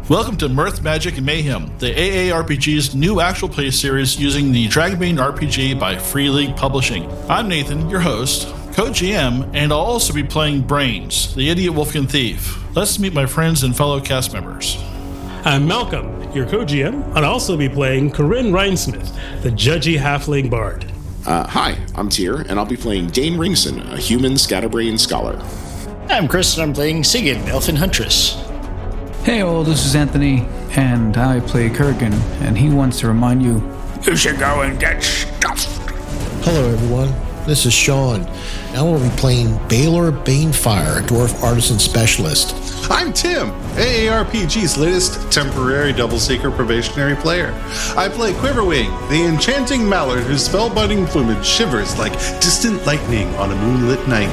Welcome to Mirth, Magic, and Mayhem, the AARPG's new actual play series using the Dragonbane RPG by Free League Publishing. I'm Nathan, your host, co-GM, and I'll also be playing Brains, the Idiot Wolfkin Thief. Let's meet my friends and fellow cast members. I'm Malcolm, your co-GM. I'll also be playing Corinne Rhinesmith, the judgy halfling bard. Hi, I'm Tyr, and I'll be playing Dane Ringson, a human scatterbrain scholar. I'm Chris, and I'm playing Sigyn, Elfin Huntress. Hey all, this is Anthony, and I play Kurgan, and he wants to remind you, you should go and get stuffed. Hello everyone, this is Sean. I will be playing Baylor Banefire, Dwarf Artisan Specialist. I'm Tim, AARPG's latest temporary double-seeker probationary player. I play Quiverwing, the enchanting mallard whose spellbinding plumage shivers like distant lightning on a moonlit night.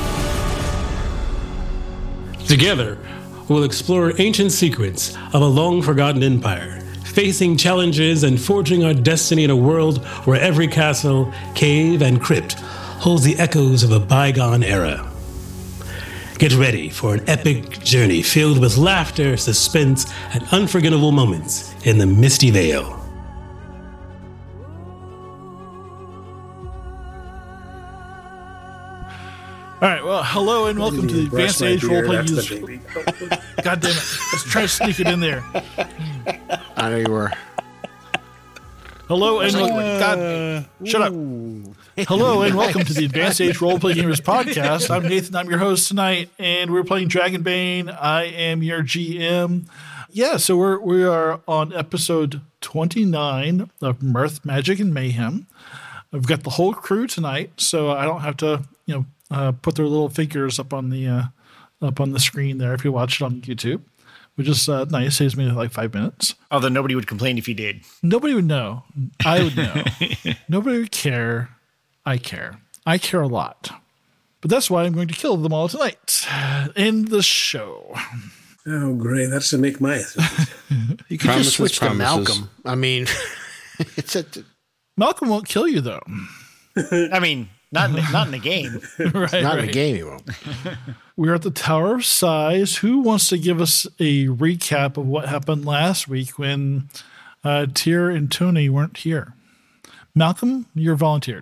Together, we'll explore ancient secrets of a long-forgotten empire, facing challenges and forging our destiny in a world where every castle, cave, and crypt holds the echoes of a bygone era. Get ready for an epic journey filled with laughter, suspense, and unforgettable moments in the Misty Vale. All right, well, hello and welcome to the Advanced Age Roleplaying User. God damn it. Let's try to sneak it in there. I know you were. Hello and welcome. God, shut up. Hello and welcome to the Advanced Age Roleplaying Gamers podcast. I'm Nathan. I'm your host tonight, and we're playing Dragonbane. I am your GM. Yeah, so we are on episode 29 of Mirth, Magic, and Mayhem. I've got the whole crew tonight, so I don't have to, put their little figures up on the screen there if you watch it on YouTube, which is nice. Saves me like 5 minutes. Although nobody would complain if you did. Nobody would know. I would know. Nobody would care. I care. I care a lot. But that's why I'm going to kill them all tonight in the show. Oh, great. That's to make my... You could just switch to Malcolm. I mean, Malcolm won't kill you, though. I mean... Not in the game. Right. In the game, he won't. We're at the Tower of Sighs. Who wants to give us a recap of what happened last week when Tyr and Tony weren't here? Malcolm, you're volunteered.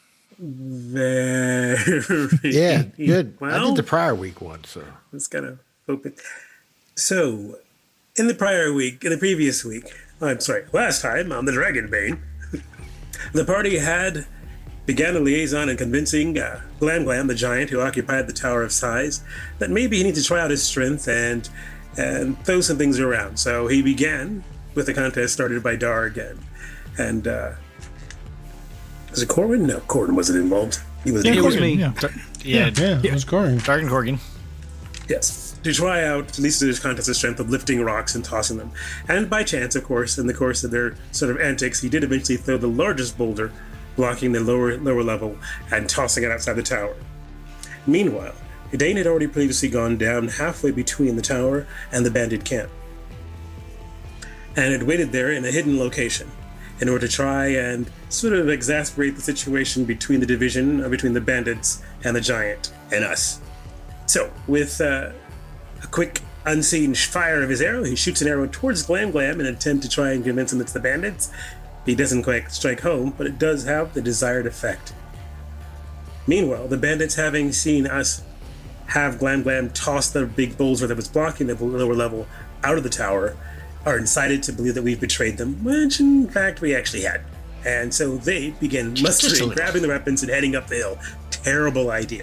Yeah, good. Well, I did the prior week one, so. It's kind of open. So, in the previous week, last time on the Dragonbane, the party began a liaison in convincing Glam, the giant who occupied the Tower of Sighs, that maybe he needs to try out his strength and throw some things around. So he began with a contest started by Darg and was it Corwin? No, Corwin wasn't involved. It was me. Yeah, it was Corwin. Darg and Corgan. Yes. To try out at least this contest of strength of lifting rocks and tossing them. And by chance, of course, in the course of their sort of antics, he did eventually throw the largest boulder, blocking the lower level and tossing it outside the tower. Meanwhile, Dane had already previously gone down halfway between the tower and the bandit camp, and had waited there in a hidden location in order to try and sort of exasperate the situation between the division, between the bandits and the giant and us. So, with a quick unseen fire of his arrow, he shoots an arrow towards Glam in an attempt to try and convince him it's the bandits. He doesn't quite strike home, but it does have the desired effect. Meanwhile, the bandits, having seen us have Glam toss the big boulder that was blocking the lower level out of the tower, are incited to believe that we've betrayed them, which in fact we actually had. And so they begin mustering, grabbing the weapons, and heading up the hill. Terrible idea.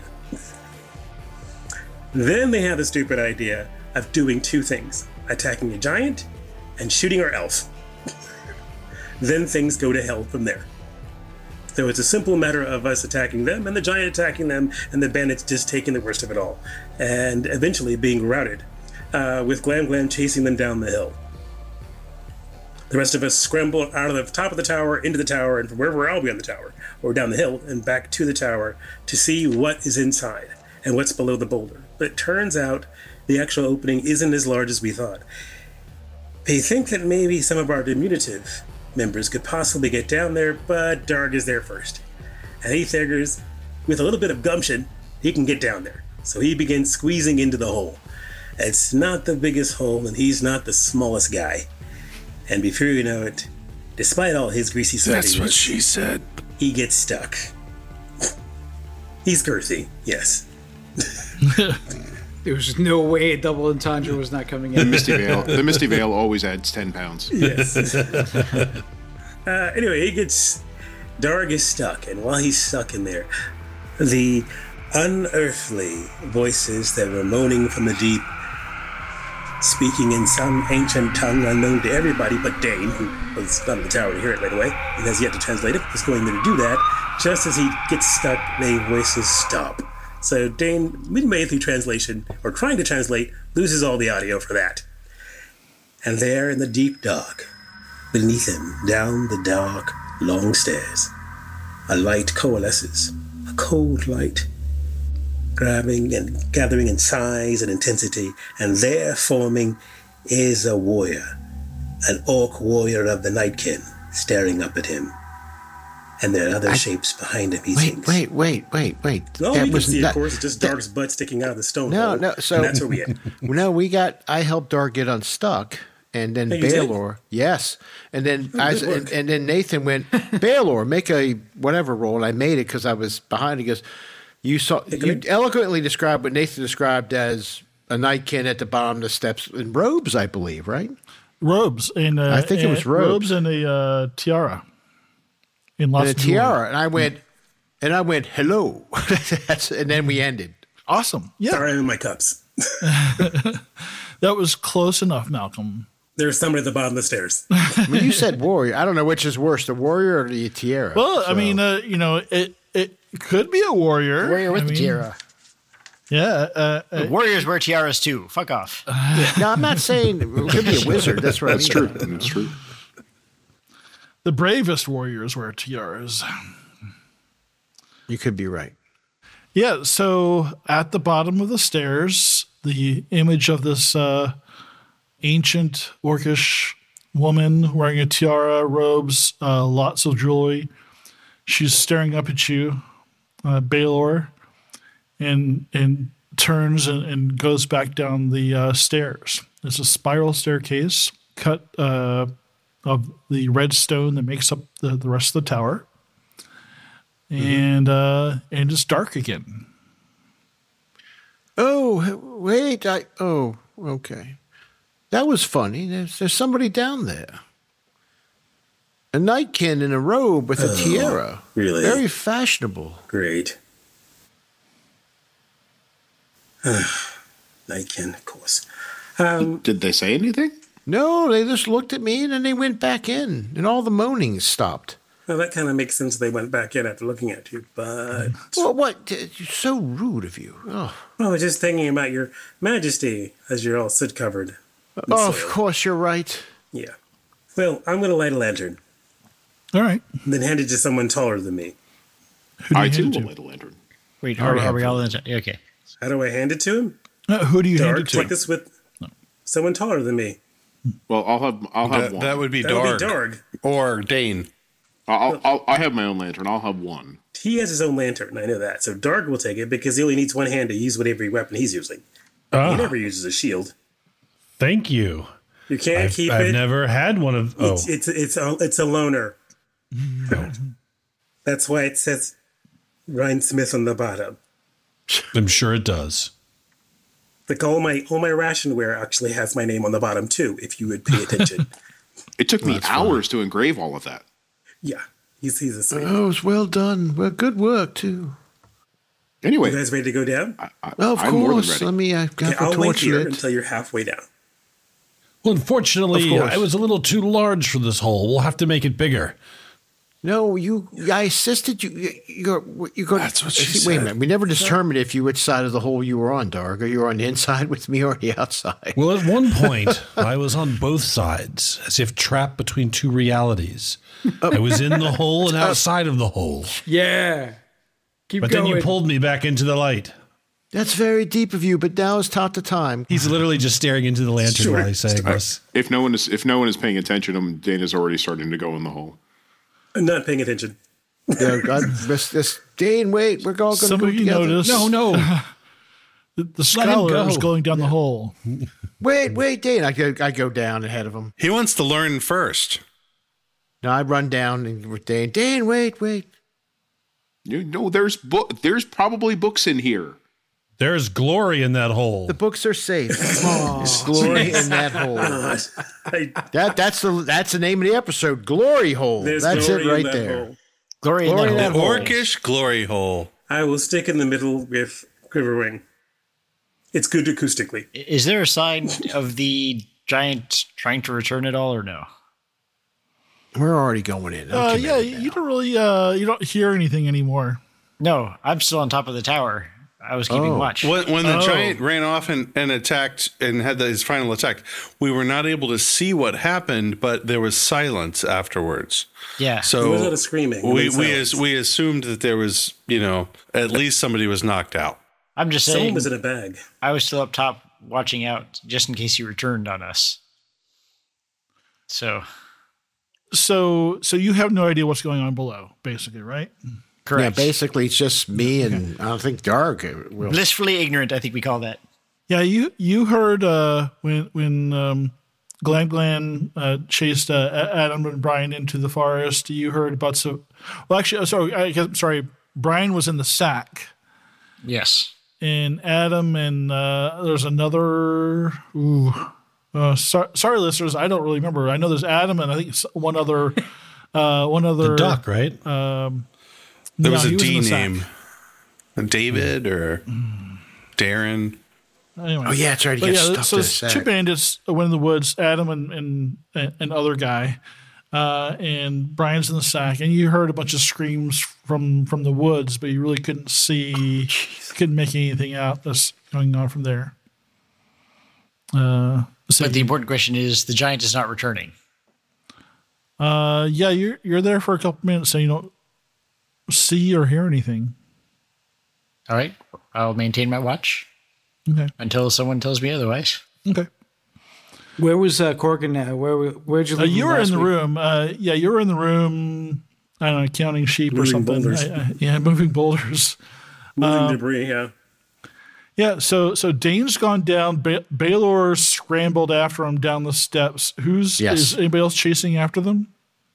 Then they have the stupid idea of doing two things: attacking a giant and shooting our elf. Then things go to hell from there. So it's a simple matter of us attacking them and the giant attacking them and the bandits just taking the worst of it all and eventually being routed, with Glam chasing them down the hill. The rest of us scramble out of the top of the tower, into the tower, and from wherever I'll be on the tower, or down the hill and back to the tower to see what is inside and what's below the boulder. But it turns out the actual opening isn't as large as we thought. They think that maybe some of our diminutive members could possibly get down there, but Darg is there first. And he figures, with a little bit of gumption, he can get down there. So he begins squeezing into the hole. It's not the biggest hole, and he's not the smallest guy. And before you know it, despite all his greasy sweatiness, That's what she said. he gets stuck. He's girthy, yes. There was no way a double entendre was not coming in. The Misty Veil always adds 10 pounds. Yes. Anyway, Darg is stuck, and while he's stuck in there, the unearthly voices that were moaning from the deep, speaking in some ancient tongue unknown to everybody but Dane, who was not in the tower to hear it right away, and has yet to translate it, is going there to do that. Just as he gets stuck, the voices stop. So Dane, midway through translation, or trying to translate, loses all the audio for that. And there in the deep dark, beneath him, down the dark, long stairs, a light coalesces, a cold light, grabbing and gathering in size and intensity, and there forming is a warrior, an orc warrior of the Nightkin, staring up at him. And there are other shapes behind him, he thinks. Wait. No, you can see, of course, it's just Dark's butt sticking out of the stone hole. No, so and that's where we at. No, I helped Dark get unstuck, and then Baelor, yes, and then and then Nathan went, Baelor, make a whatever roll, and I made it because I was behind. He goes, you eloquently described what Nathan described as a nightkin at the bottom of the steps in robes, I believe, right? Robes and I think it was robes and a tiara. In lots and a tiara, and I went, hello, and then we ended. Awesome, yeah. Sorry, I'm in my cups. That was close enough, Malcolm. There's someone at the bottom of the stairs. When you said warrior, I don't know which is worse, the warrior or the tiara. Well, I mean, it could be a warrior. Warrior with the tiara. Yeah. Warriors wear tiaras too. Fuck off. No, I'm not saying it could be a wizard. That's what I mean. True. That's true. The bravest warriors wear tiaras. You could be right. Yeah, so at the bottom of the stairs, the image of this ancient orcish woman wearing a tiara, robes, lots of jewelry. She's staring up at you, Baelor, and turns and goes back down the stairs. It's a spiral staircase cut of the red stone that makes up the rest of the tower. And it's dark again. Oh, wait. Okay. That was funny. There's somebody down there. A nightkin in a robe with a tiara. Really? Very fashionable. Great. Nightkin, of course. Did they say anything? No, they just looked at me and then they went back in, and all the moaning stopped. Well, that kind of makes sense. They went back in after looking at you, but... Well, what? So rude of you. Oh. I was just thinking about your majesty as you're all soot-covered. Oh, of course, you're right. Yeah. Well, I'm going to light a lantern. All right. And then hand it to someone taller than me. I, too, will light a lantern. Wait, are we all in? Okay. How do I hand it to him? Who do you hand it to? Like this with someone taller than me. Well, I'll have one. That would be Darg. Darg. Or Dane. I have my own lantern. I'll have one. He has his own lantern. I know that. So Darg will take it because he only needs one hand to use whatever weapon he's using. He never uses a shield. Thank you. You can't keep it. I've never had one of. Oh, it's a loner. That's why it says Ryan Smith on the bottom. I'm sure it does. Like all my rationware actually has my name on the bottom too. If you would pay attention. It took me hours to engrave all of that. Yeah, he's a sweet. Oh, it's well done. Well, good work too. Anyway, You guys ready to go down? Of I'm more than course. ready. Let me. I've got I'll the wait torch here lit. until you're halfway down. Well, unfortunately, Of course. I was a little too large for this hole. We'll have to make it bigger. No, I assisted you. You're That's what she Wait a said. minute. We never determined which side of the hole you were on, Darg. Are you on the inside with me or the outside? Well, at one point, I was on both sides, as if trapped between two realities. I was in the hole and outside of the hole. Yeah. Keep But going. then you pulled me back into the light. That's very deep of you, but now is not the time. He's literally just staring into the lantern while he's saying this. If no one is paying attention, Dana's already starting to go in the hole. I'm not paying attention. Yeah, God, this Dane, wait, we're all going to go Somebody together. noticed. No. The scholar is going down the hole. Wait, Dane. I go down ahead of him. He wants to learn first. No, I run down and with Dane. Dane, wait. There's probably books in here. There's glory in that hole. The books are safe. There's glory in that hole. That's the name of the episode. Glory hole. That's it right there. Hole. Glory in that The hole. orcish glory hole. I will stick in the middle with Quiverwing. It's good acoustically. Is there a sign of the giant trying to return it all or no? We're already going in. You don't really you don't hear anything anymore. No, I'm still on top of the tower. I was keeping watch. When the giant ran off and attacked and had his final attack, we were not able to see what happened, but there was silence afterwards. Yeah. So there was a lot of screaming. We assumed that there was, at least somebody was knocked out. I'm just saying. Someone was in a bag. I was still up top watching out just in case he returned on us. So you have no idea what's going on below, basically, right? Correct. Yeah, basically it's just me and I don't think Dark will. Blissfully ignorant, I think we call that. Yeah, you heard when Glam chased Adam and Brian into the forest. You heard about Brian was in the sack. Yes. And Adam and there's another. Sorry, listeners, I don't really remember. I know there's Adam and I think one other. The duck, right? There was a D name, David or Darren. Anyway. Oh yeah, that's right. He gets stuffed in a sack. Two bandits went in the woods. Adam and other guy, and Brian's in the sack. And you heard a bunch of screams from the woods, but you really couldn't see, couldn't make anything out that's going on from there. But the important question is, the giant is not returning. Yeah, you're there for a couple minutes, so you don't see or hear anything. All right, I'll maintain my watch. Okay. Until someone tells me otherwise. Okay. Where was Corgan at? Where'd you leave him you were in the week? room. You were in the room. I don't know, counting sheep or something. Moving boulders. Moving debris, yeah. Yeah, so Dane's gone down. Baylor scrambled after him down the steps. Is anybody else chasing after them?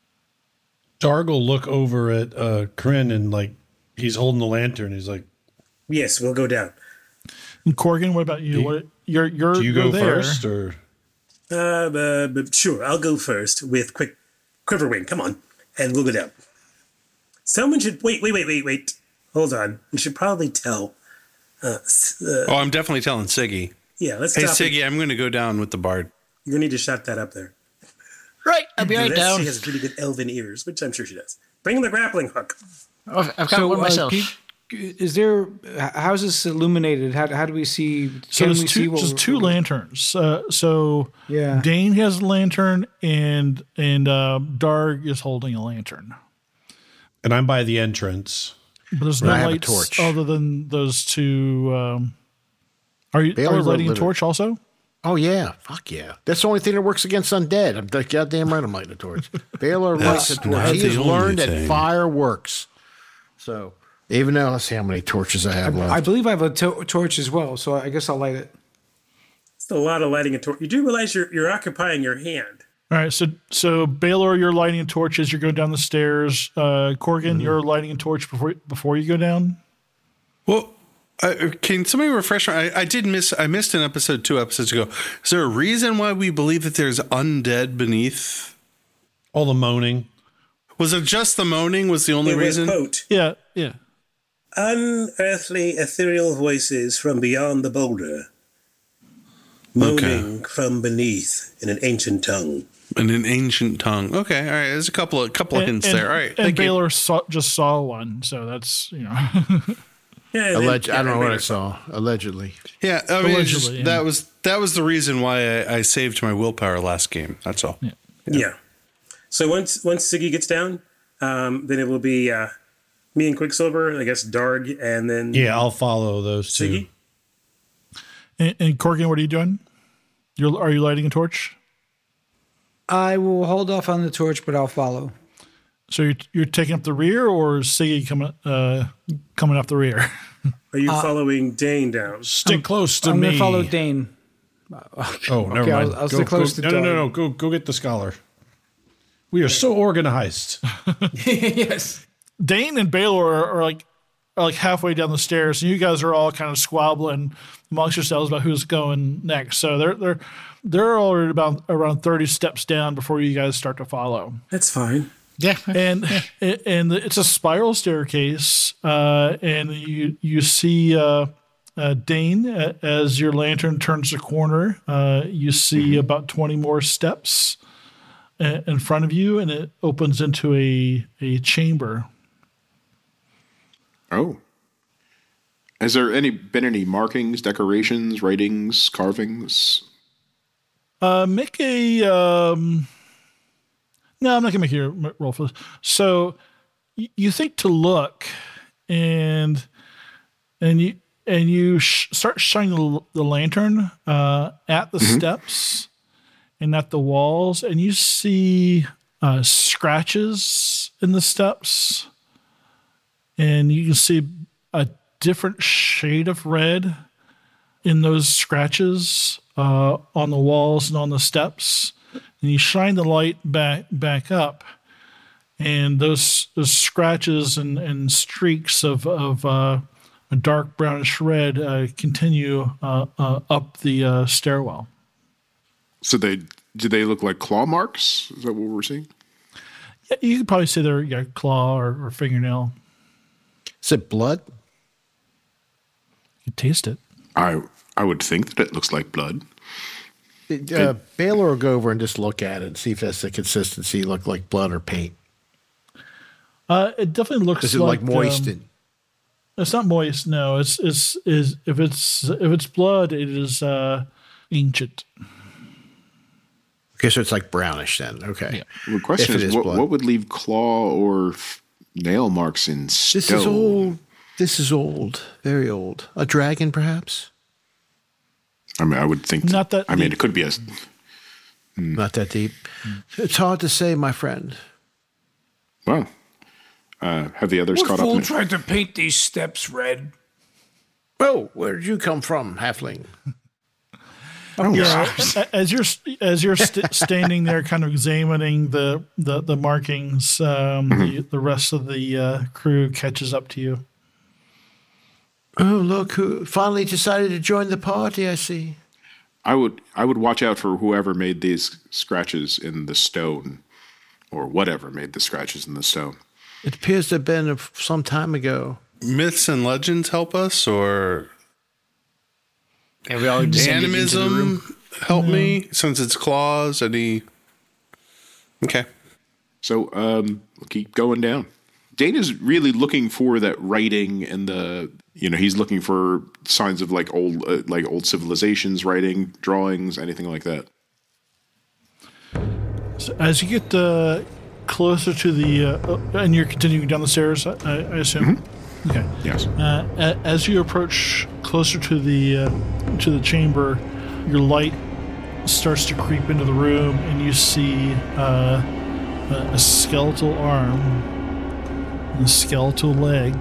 Darg will look over at Kryn and he's holding the lantern. He's like, yes, we'll go down. And Corgan, what about you? You're do you go there. first or? Sure, I'll go first with Quiverwing. Come on, and we'll go down. Someone should wait. Hold on. We should probably tell. I'm definitely telling Siggy. Yeah, let's. Hey, stop Siggy, I'm going to go down with the bard. You're going to need to shut that up there. Right, I'll be right down. She has really good elven ears, which I'm sure she does. Bring the grappling hook. Oh, I've got one myself. Is there? How's this illuminated? How do we see? So Can there's we see just two lanterns. So yeah, Dane has a lantern, and Darg is holding a lantern. And I'm by the entrance. But there's no lights torch other than those two. Are you lighting a torch also? Oh yeah, fuck yeah! That's the only thing that works against undead. I'm goddamn right. I'm lighting a torch. Baylor lights a torch. He has learned that fire works. So even though, let's see how many torches I have left. I believe I have a torch as well, so I guess I'll light it. It's a lot of lighting a torch. You do realize you're occupying your hand. All right, so Baylor, you're lighting a torch as you're going down the stairs. Corgan, you're lighting a torch before you go down. Well, can somebody refresh me? I missed an episode 2 episodes ago. Is there a reason why we believe that there's undead beneath? All the moaning. Was it just the moaning was the only reason? Quote, Yeah. unearthly ethereal voices from beyond the boulder, moaning from beneath in an ancient tongue. In an ancient tongue. Okay, all right. There's a couple of hints there. All right. And Baylor just saw one, so that's Yeah, I don't know what I saw. Allegedly. Yeah, I mean, Allegedly, that was the reason why I saved my willpower last game. That's all. Yeah. So once Siggy gets down, then it will be me and Quicksilver, I guess Darg, and then I'll follow those two. Siggy. And Corgan, what are you doing? Are you lighting a torch? I will hold off on the torch, but I'll follow. So you're taking up the rear, or is Siggy coming up the rear? Are you following Dane down? Stick close to me. I'm going to follow Dane. Oh, never mind. I'll stay close to Dane. No. Go get the scholar. We are so organized. Yes. Dane and Baylor are like halfway down the stairs, and you guys are all kind of squabbling amongst yourselves about who's going next. So they're already about around 30 steps down before you guys start to follow. That's fine. Yeah. And it's a spiral staircase, and you see Dane as your lantern turns the corner. You see about 20 more steps in front of you, and it opens into a chamber. Oh. Has there been any markings, decorations, writings, carvings? Make a no, I'm not gonna make you roll for this. So you think to look, and you start shining the lantern at the steps and at the walls, and you see scratches in the steps, and you can see a different shade of red in those scratches on the walls and on the steps. And you shine the light back up, and those scratches and streaks of a dark brownish red continue up the stairwell. So do they look like claw marks? Is that what we're seeing? Yeah, you could probably say they're claw or fingernail. Is it blood? You taste it. I would think that it looks like blood. Baylor will go over and just look at it and see if that's the consistency, look like blood or paint. It definitely looks. Is it like moistened? It's not moist. No, it's if it's blood, it is ancient. Okay, so it's like brownish then. Okay. Yeah. The question is what would leave claw or nail marks in stone? This is old. This is old. Very old. A dragon, perhaps? I mean, I would think. Not that. I mean, it could be a. Not that deep. It's hard to say, my friend. Well, have the others caught up? What fool tried to paint these steps red? Oh, where did you come from, halfling? As you're standing there, kind of examining the markings, the rest of the crew catches up to you. Oh, look who finally decided to join the party. I see. I would watch out for whoever made these scratches in the stone, or whatever made the scratches in the stone. It appears to have been some time ago. Myths and legends help us, or we all animism help me since it's claws. Okay. So we'll keep going down. Dana's really looking for that writing and he's looking for signs of like old civilizations, writing, drawings, anything like that. So as you get closer to the, and you're continuing down the stairs, I assume. Mm-hmm. Okay. Yes. As you approach closer to the chamber, your light starts to creep into the room, and you see a skeletal arm. A skeletal leg,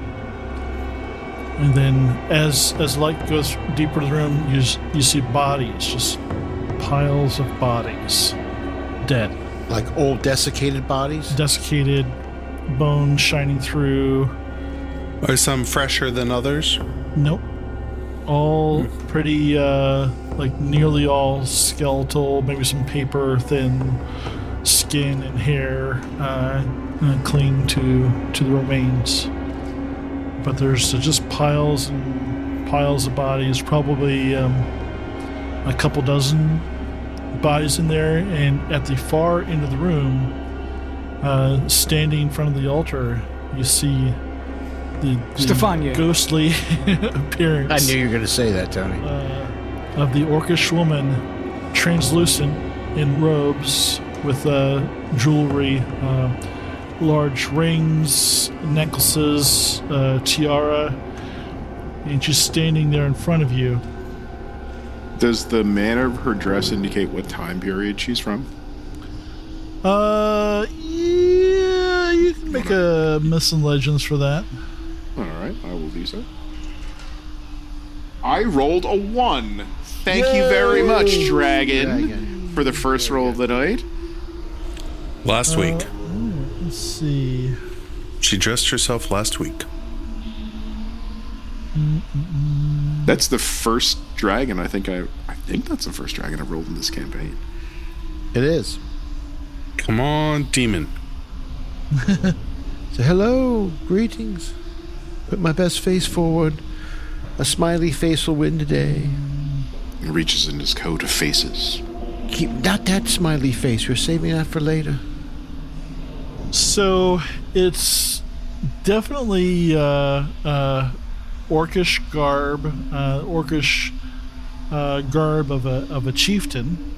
and then as light goes deeper to the room, you see bodies, just piles of bodies, dead, like old desiccated bodies, desiccated, bones shining through. Are some fresher than others? Nope, all pretty like nearly all skeletal, maybe some paper thin skin and hair cling to the remains, but there's just piles and piles of bodies, probably a couple dozen bodies in there. And at the far end of the room, standing in front of the altar, you see the Stefania. Ghostly appearance. I knew you were going to say that, Tony. Of the orcish woman, translucent in robes with jewelry, large rings, necklaces, tiara, and she's standing there in front of you. Does the manner of her dress indicate what time period she's from? Yeah, you can make a myths and legends for that. All right, I will do so. I rolled a 1. Thank you very much, Dragon, for the first roll of the night. Last week. Let's see. She dressed herself last week. That's the first dragon I think that's the first dragon I've rolled in this campaign. It is. Come on, demon. So hello, greetings. Put my best face forward. A smiley face will win today. He reaches in his coat of faces. Keep not that smiley face. We're saving that for later. So it's definitely orcish garb, garb of a chieftain.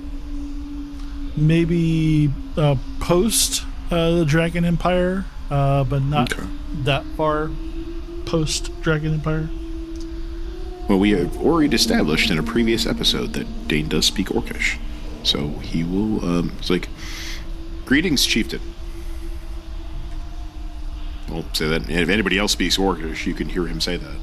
Maybe post the Dragon Empire, but not that far post Dragon Empire. Well, we have already established in a previous episode that Dane does speak Orcish. So he will, it's like, greetings, chieftain. I'll say that. If anybody else speaks Orcish, you can hear him say that.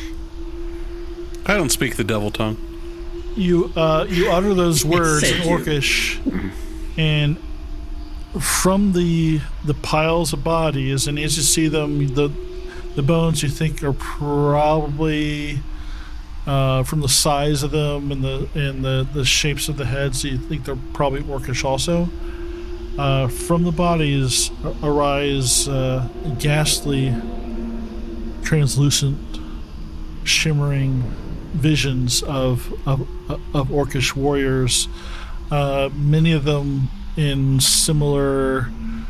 I don't speak the devil tongue. You utter those words in Orcish, and from the piles of bodies, and as you see them, the bones you think are probably from the size of them and the shapes of the heads, you think they're probably Orcish also. From the bodies arise ghastly, translucent, shimmering visions of Orcish warriors. Many of them in similar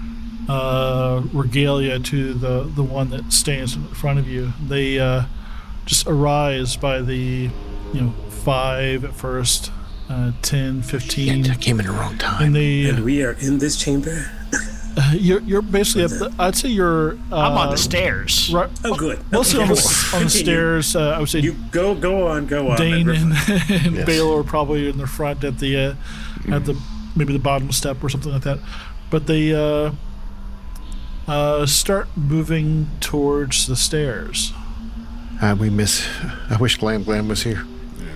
regalia to the one that stands in front of you. They just arise by the 5 at first, 10, 15. I came in the wrong time. And we are in this chamber. You're basically I'd say you're. I'm on the stairs. Right, oh, good. Mostly on the stairs. I would say you go on. Dane and Baylor are probably in the front at the maybe the bottom step or something like that. But they start moving towards the stairs. I wish Glam was here.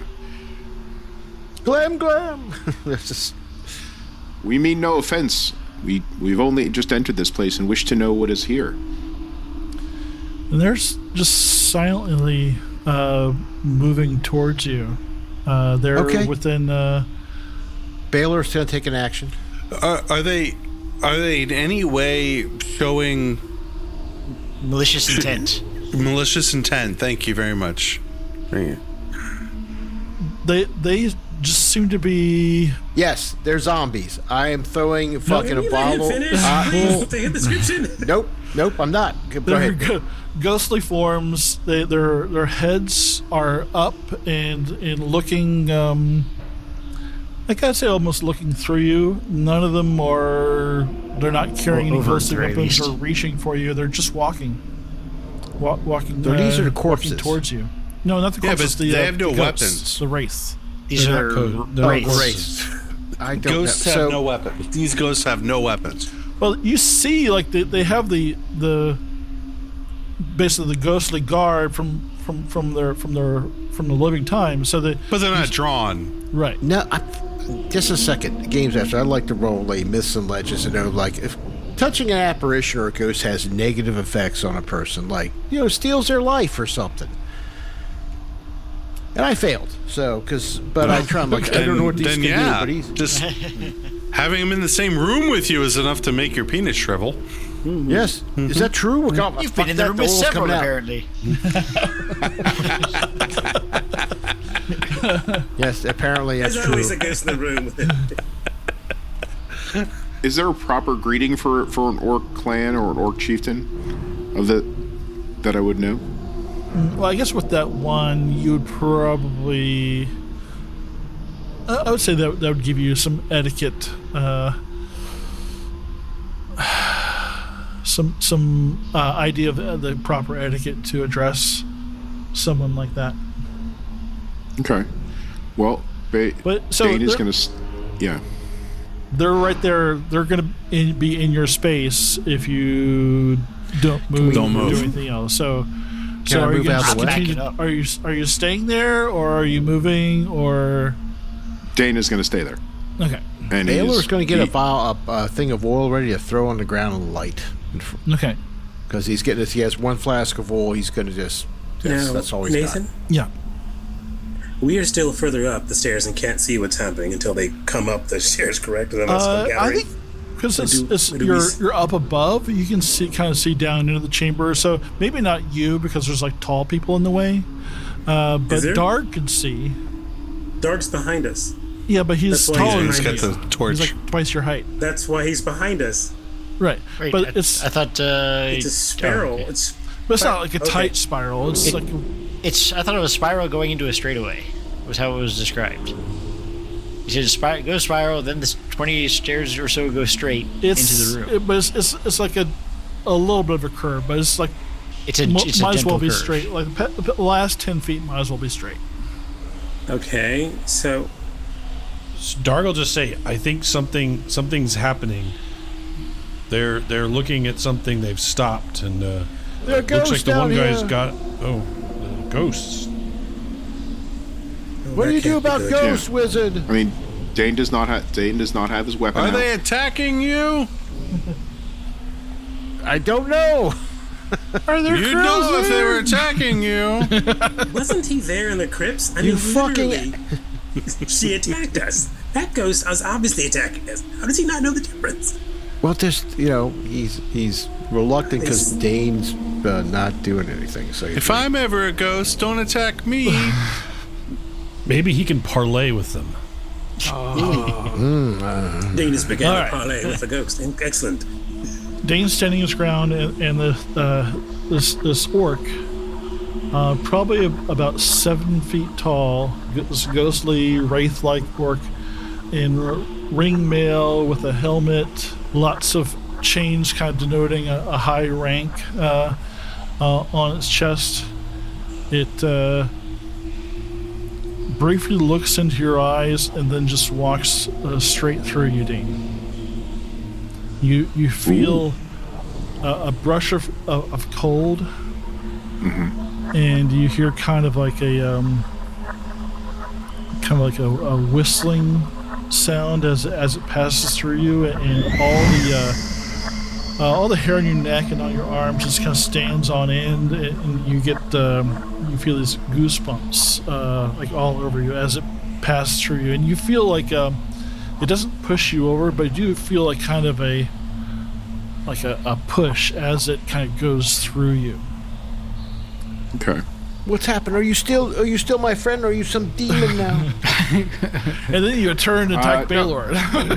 Yeah. Glam. That's just. We mean no offense. We've only just entered this place and wish to know what is here. And they're just silently moving towards you. They're within. Baylor's going to take an action. Are they in any way showing malicious intent? Malicious intent. Thank you very much. They just seem to be. Yes, they're zombies. I am throwing fucking a bottle. Nope, I'm not. Go ahead. Ghostly forms. Their heads are up and looking. Like I'd say, almost looking through you. None of them are. They're not carrying any ghostly weapons or reaching for you. They're just walking. Walking. These are the corpses towards you. No, not the corpses. But they have no weapons. The wraith. These are wraiths. Ghosts have no weapons. These ghosts have no weapons. Well, you see, like they have the basically the ghostly guard from the living time. So but they're not drawn, right? No, just a second. Games Master, I'd like to roll a myths and legends to know, like, if touching an apparition or a ghost has negative effects on a person, like steals their life or something. And I failed, but I try. I'm like, I don't know what these can do, but he's just having him in the same room with you is enough to make your penis shrivel. Mm-hmm. Yes, is that true? You've been in the room with several, apparently. Yes, apparently that's true. There's always a ghost in the room. Is there a proper greeting for an orc clan or an orc chieftain that I would know? Well, I guess with that one, you would probably. I would say that would give you some etiquette, some idea of the proper etiquette to address someone like that. Okay. Well, Dane is going to. Yeah. They're right there. They're going to be in your space if you don't move or do anything else. So Can I move out of the way? Back it up. Are you staying there, or are you moving, or? Dana's going to stay there. Okay. And Baylor's going to get a thing of oil ready to throw on the ground and light. Okay. Because he has one flask of oil. He's going to just. That's all he's Nathan? got. Yeah. We are still further up the stairs and can't see what's happening until they come up the stairs, correct? I think because you're up above, you can kind of see down into the chamber. So maybe not you, because there's like tall people in the way. But Dark can see. Dark's behind us. Yeah, but he's taller. He's got the torch. He's like twice your height. That's why he's behind us. Right. Wait, but I thought it's a spiral. okay. But it's not like a tight spiral. It's like I thought it was a spiral going into a straightaway. Was how it was described. You said go spiral, then the 20 stairs or so go straight into the room. But it's like a little bit of a curve, but it's like it's a might as well be curve. straight. Like the last 10 feet might as well be straight. Okay, so Darg will just say, "I think something's happening. They're looking at something. They've stopped, and There are looks like ghosts the one down guy's here. got ghosts." What do you do about ghosts, wizard? I mean, Dane does not have his weapon Are out. they attacking you? I don't know. Are there You'd know if they were attacking you. wasn't he there in the crypts? I You mean, fucking- literally, she attacked us. That ghost was obviously attacking us. How does he not know the difference? Well, he's reluctant because Dane's not doing anything. So If I'm ever a ghost, don't attack me. Maybe he can parlay with them. Dane has begun All a right. parlay with the ghost. Excellent. Dane's standing his ground, and this orc, probably about 7 feet tall, this ghostly wraith-like orc in ring mail with a helmet, lots of chains, kind of denoting a high rank on its chest. It briefly looks into your eyes and then just walks straight through you, Dane. You feel a brush of cold, and you hear kind of like a whistling sound as it passes through you, and all the hair on your neck and on your arms just kind of stands on end, and you get you feel these goosebumps like all over you as it passes through you, and you feel like it doesn't push you over, but you do feel like kind of a push as it kind of goes through you. Okay. What's happened? Are you still my friend, or are you some demon now? And then you turn and attack No. Baylor.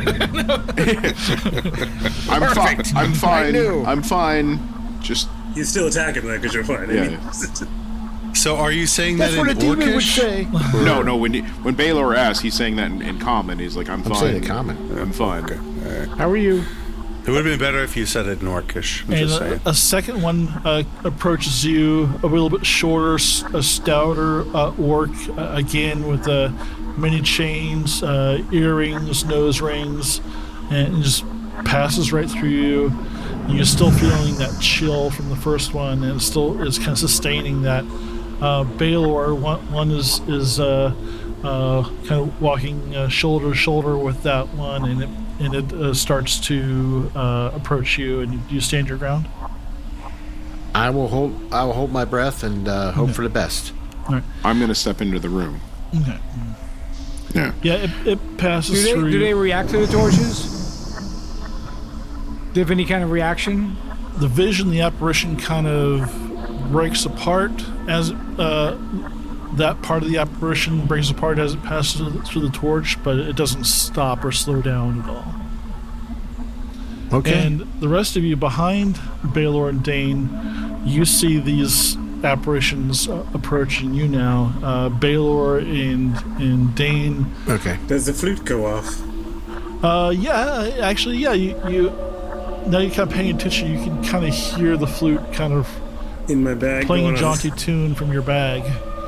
I'm fine. I knew. I'm fine. Just You still attack him, though, because you're fine. Yeah. So are you saying That's that what a in demon would Orcish? say. no. When Baylor asks, he's saying that in common. He's like, I'm fine. saying in common. I'm fine. How are you? It would have been better if you said it in Orcish. I'm And just saying. a second one approaches you, a little bit shorter, a stouter orc, again with many chains, earrings, nose rings, and just passes right through you. And you're still feeling that chill from the first one, and it's kind of sustaining that. Baylor, one is kind of walking shoulder to shoulder with that one, and it starts to approach you, and you stand your ground. I will hold my breath and hope for the best. I'm going to step into the room. Okay. Yeah. Yeah, it passes through. Do they react to the torches? Do they have any kind of reaction? The vision, the apparition kind of breaks apart as that part of the apparition breaks apart as it passes through the torch, but it doesn't stop or slow down at all. Okay. And the rest of you behind Baylor and Dane, you see these apparitions approaching you now. Baylor and Dane. Okay. Does the flute go off? Yeah, actually, yeah. You now you're kind of paying attention. You can kind of hear the flute kind of In my bag. playing a going on. jaunty tune from your bag.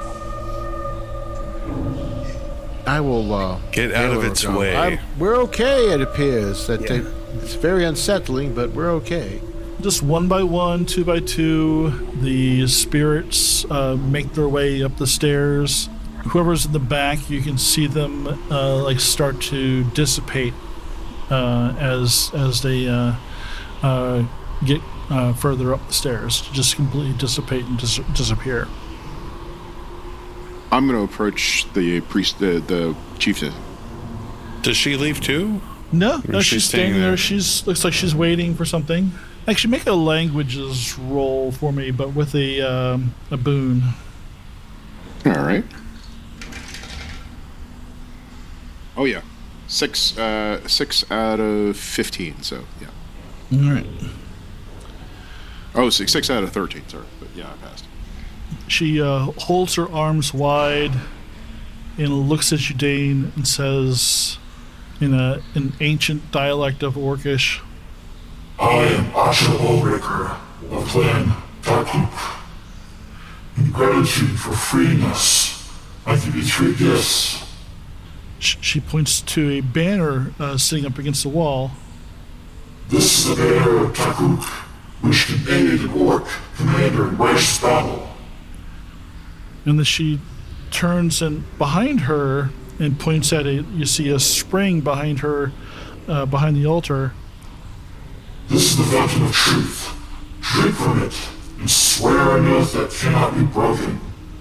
I will Get out of its way. We're okay. It appears that Yeah. it's very unsettling, but we're okay. Just one by one, two by two, the spirits make their way up the stairs. Whoever's in the back, you can see them start to dissipate as they get further up the stairs. Just completely dissipate and disappear. I'm going to approach the priest, the chiefess. Does she leave too? No, she's staying there. Looks like she's waiting for something. Actually, make a languages roll for me, but with a boon. All right. Oh yeah, 6 out of 15. So yeah. All right. Oh, 6 out of 13. Sorry, but yeah, I passed. She holds her arms wide and looks at you, Dane, and says, in an ancient dialect of Orcish, I am Asha Bowbreaker of Clan Tarkuk. In gratitude for freeing us, I give you 3 gifts. She points to a banner sitting up against the wall. This is the banner of Tarkuk, which can aid an orc commander in righteous battle. And then she turns and behind her and points at you see a spring behind her, behind the altar. This is the fountain of truth. Drink from it and swear an oath that cannot be broken.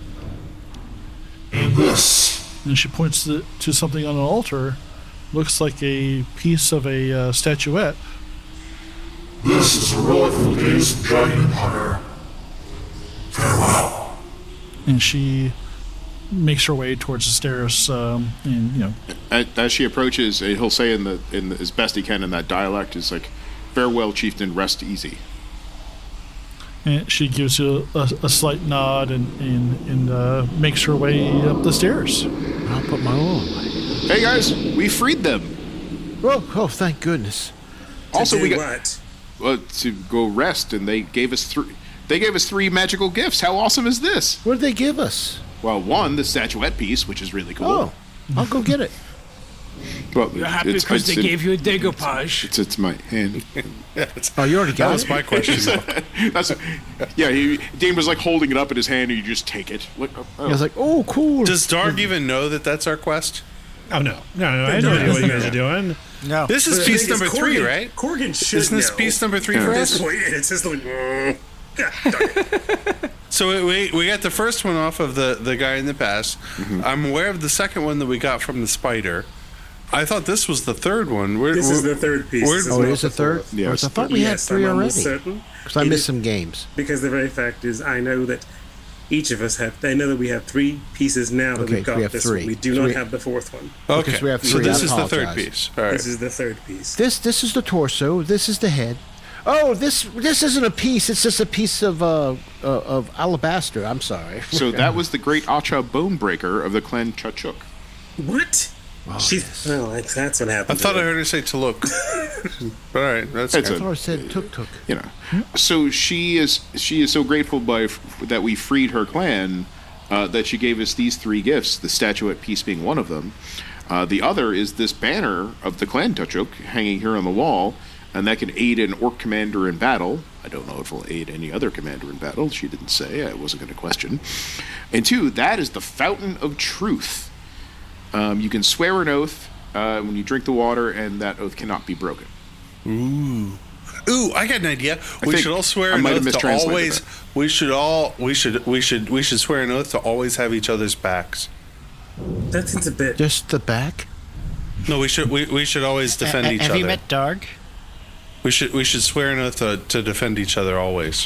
And this. And she points to something on an altar. Looks like a piece of a statuette. This is a relic from the days of Dragon Empire. Farewell. And she makes her way towards the stairs, As she approaches, he'll say in as best he can in that dialect, is like, "Farewell, chieftain, rest easy." And she gives you a slight nod and makes her way up the stairs. I'll put my own away. Hey guys, we freed them. Oh, thank goodness. Also, we got to go rest, and they gave us 3. They gave us 3 magical gifts. How awesome is this? What did they give us? Well, one, the statuette piece, which is really cool. Oh, I'll go get it. Well, You're happy because they gave you a decoupage. It's my hand. Oh, you already got it? That was my question. Dane was like holding it up in his hand, and you just take it. I was like, oh, cool. Does Darg even know that that's our quest? Oh, no. I have no idea what you guys are doing. No. This is piece number 3, right? Corgan should Isn't this know. piece number 3 for us? It's just like... So we got the first one off of the guy in the past. Mm-hmm. I'm aware of the second one that we got from the spider. I thought this was the third one. This is the third piece. Oh, it is the third? Yes. I thought we had 3 already. Because I missed some games. Because the very fact is, I know that each of us have... I know that we have 3 pieces now that we've got we have this 3. one. We do not have the 4th one. Okay, Because we have 3. so this is the apologize. third piece. All right. This is the third piece. This is the torso. This is the head. Oh, this isn't a piece. It's just a piece of alabaster. I'm sorry. So that was the great Acha Bonebreaker of the clan Chachuk. What? Oh, that's what happened. I thought I heard her say Taluk. All right, that's I good. thought I said tuk. You know, so she is so grateful that we freed her clan that she gave us these 3 gifts. The statuette piece being one of them. The other is this banner of the clan Chachuk hanging here on the wall. And that can aid an orc commander in battle. I don't know if it'll aid any other commander in battle. She didn't say. I wasn't going to question. And 2, that is the Fountain of Truth. You can swear an oath when you drink the water, and that oath cannot be broken. Ooh, I got an idea. We should all swear an oath to always. That. We should swear an oath to always have each other's backs. That seems a bit. Just the back? No, we should always defend each other. Have you met Darg? We should swear an oath to defend each other always.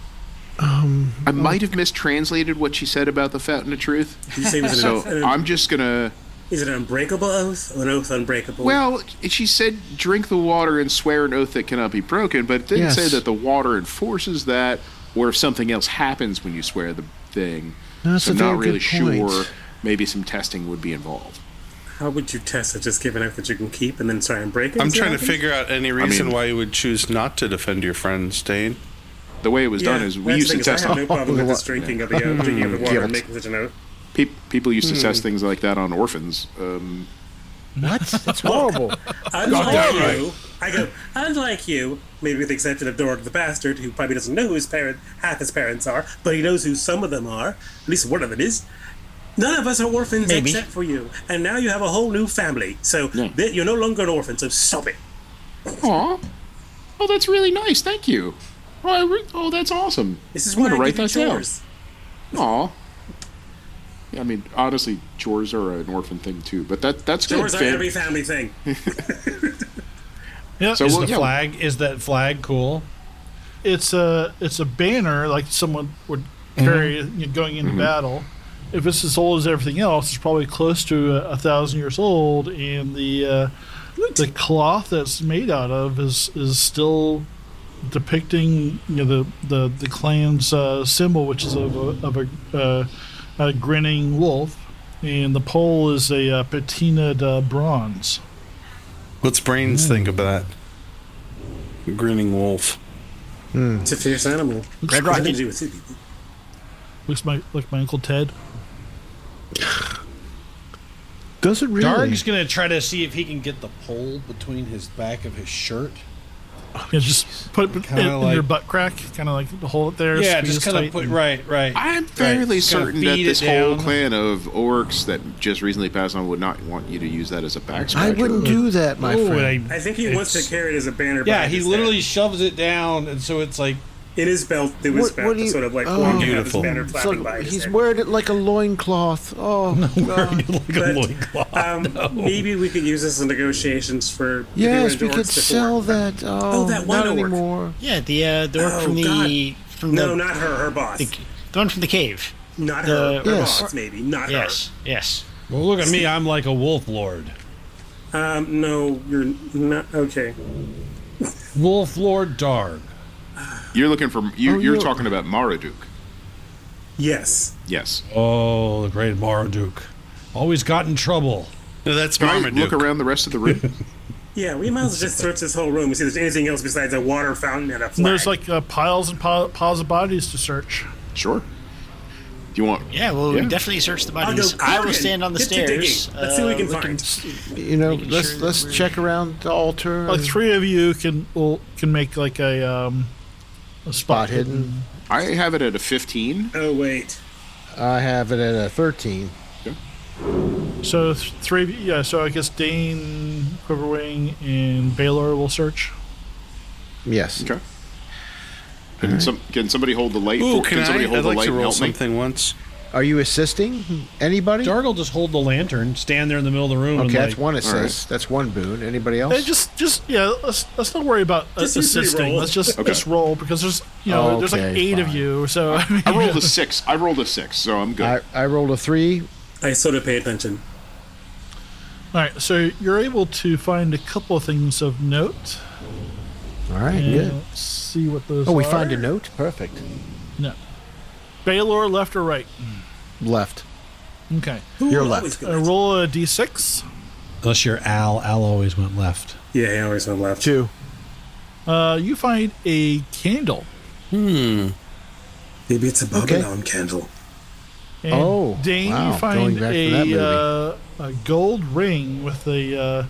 I might have mistranslated what she said about the Fountain of Truth. Did you say it was I'm just gonna. Is it an unbreakable oath or an oath unbreakable? Well, she said drink the water and swear an oath that cannot be broken, but it didn't say that the water enforces that, or if something else happens when you swear the thing. That's so a I'm very not really good sure. point. Maybe some testing would be involved. How would you test it? Just give an oath that you can keep and then try and break it? I'm trying to figure out any reason why you would choose not to defend your friends, Dane. The way it was done is we used to test. I have no problem with this drinking of the water and making such an oath. People used to test things like that on orphans. What? That's horrible. Unlike you, maybe with the exception of Dorg the Bastard, who probably doesn't know who half his parents are, but he knows who some of them are. At least one of them is. None of us are orphans except for you. And now you have a whole new family. So you're no longer an orphan, so stop it. Aw. Oh, that's really nice. Thank you. Oh, that's awesome. This is I'm why going to I write give you that chores. down. Aw. Yeah, I mean, honestly, chores are an orphan thing, too. But that's good. Chores are every family thing. Yeah. So, is that flag cool? It's a banner like someone would carry going into battle. If it's as old as everything else, it's probably close to 1,000 years old, and the cloth that's made out of is still depicting the clan's symbol, which is of a grinning wolf, and the pole is a patinaed bronze. What's Brains think of that? Grinning wolf. It's a fierce animal. Red Rocket. Looks like my Uncle Ted. Does it really? Darg's going to try to see if he can get the pole between his back of his shirt. Yeah, just put it in your butt crack, kind of like hold it there. Yeah, just kind of put right. I'm fairly certain that this whole clan of orcs that just recently passed on would not want you to use that as a back scratcher. I wouldn't do that, my friend. I think he wants to carry it as a banner. Yeah, he literally shoves it down, and so it's like in his belt, through his belt, sort of like walking out his banner flapping by his he's head. wearing it like a loincloth. Oh, maybe we could use this in negotiations for. Yes, we could sell that. That one not orc. anymore. Yeah, the orc from the not her boss. The one from the cave. Not her boss, maybe. Not her. Yes. Well, look at me. I'm like a wolf lord. No, you're not. Okay. Wolf Lord Darg. You're looking for you're talking about Marduk. Yes. Oh, the great Marduk. Always got in trouble. No, that's Can I Marmaduke. look around the rest of the room? Yeah, we might as well just search this whole room and see if there's anything else besides a water fountain and a flag. There's like piles and piles of bodies to search. Sure. Do you want? Yeah, well, we definitely search the bodies. I will stand on the stairs. Let's see what we can find. Let's check around the altar. Like 3 of you can make like a spot hidden. I have it at a 15. Oh wait, I have it at a 13. Okay. So 3 of you, yeah. So I guess Dane, Quiverwing, and Baylor will search. Yes. Okay. Can somebody hold the light? Ooh, Can somebody hold I'd the like light to and roll help me? something once. Are you assisting anybody? Darg will just hold the lantern, stand there in the middle of the room. Okay, and that's one assist. Right. That's one boon. Anybody else? Hey, let's not worry about assisting. Let's just roll because there's there's like 8 of you. So I rolled a 6. I rolled a 6, so I'm good. I rolled a 3. I sort of pay attention. All right, so you're able to find a couple of things of note. All right, good. Let's see what those are. Oh, we find a note? Perfect. No. Baylor, left or right? Left. Okay. You're left. Roll a d6. Unless you're Al. Al always went left. Yeah, he always went left. 2. You find a candle. Maybe it's a Babylon candle. And Dane, wow. you find a gold ring with a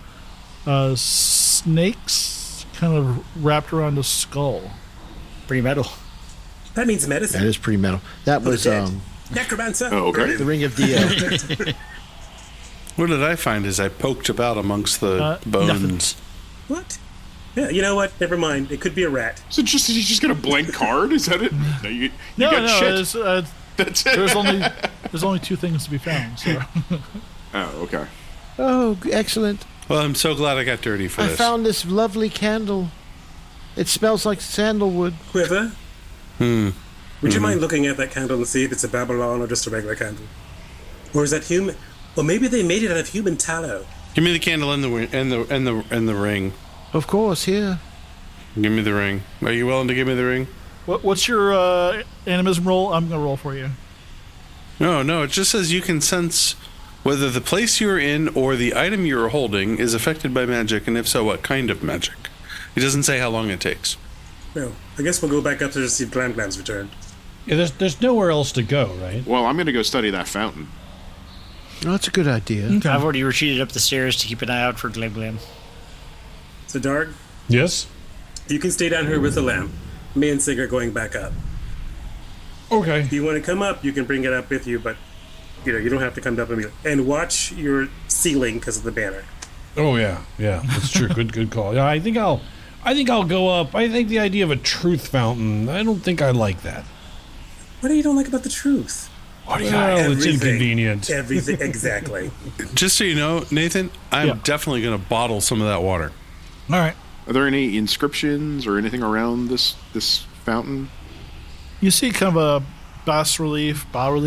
snake's kind of wrapped around a skull. Pretty metal. That means medicine. That is pretty metal. That was necromancer. Oh, okay. The ring of Dia. What did I find as I poked about amongst the bones? Nothing. What? Yeah, you know what? Never mind. It could be a rat. So you just got a blank card? Is that it? No, you got shit. That's it. There's only 2 things to be found. So. Oh, okay. Oh, excellent. Well, I'm so glad I got dirty for this. I found this lovely candle. It smells like sandalwood. Quiver? Would you mind looking at that candle and see if it's a Babylon or just a regular candle? Or is that human? Or maybe they made it out of human tallow. Give me the candle and the ring. Of course, here. Give me the ring. Are you willing to give me the ring? What's your animism roll? I'm going to roll for you. No. It just says you can sense whether the place you're in or the item you're holding is affected by magic, and if so, what kind of magic. It doesn't say how long it takes. Well, I guess we'll go back up there to see if Glam's returned. Yeah, there's nowhere else to go, right? Well, I'm going to go study that fountain. Oh, that's a good idea. Okay. I've already retreated up the stairs to keep an eye out for Glam Glam. So, Darg? Yes? You can stay down here with the lamp. Me and Sig are going back up. Okay. If you want to come up, you can bring it up with you, but you don't have to come up immediately. And watch your ceiling because of the banner. Oh yeah, that's true. Good call. Yeah, I think I'll go up. I think the idea of a truth fountain, I don't think I like that. What do you don't like about the truth? It's inconvenient. Everything, exactly. Just so you know, Nathan, I'm definitely going to bottle some of that water. All right. Are there any inscriptions or anything around this fountain? You see kind of a bas relief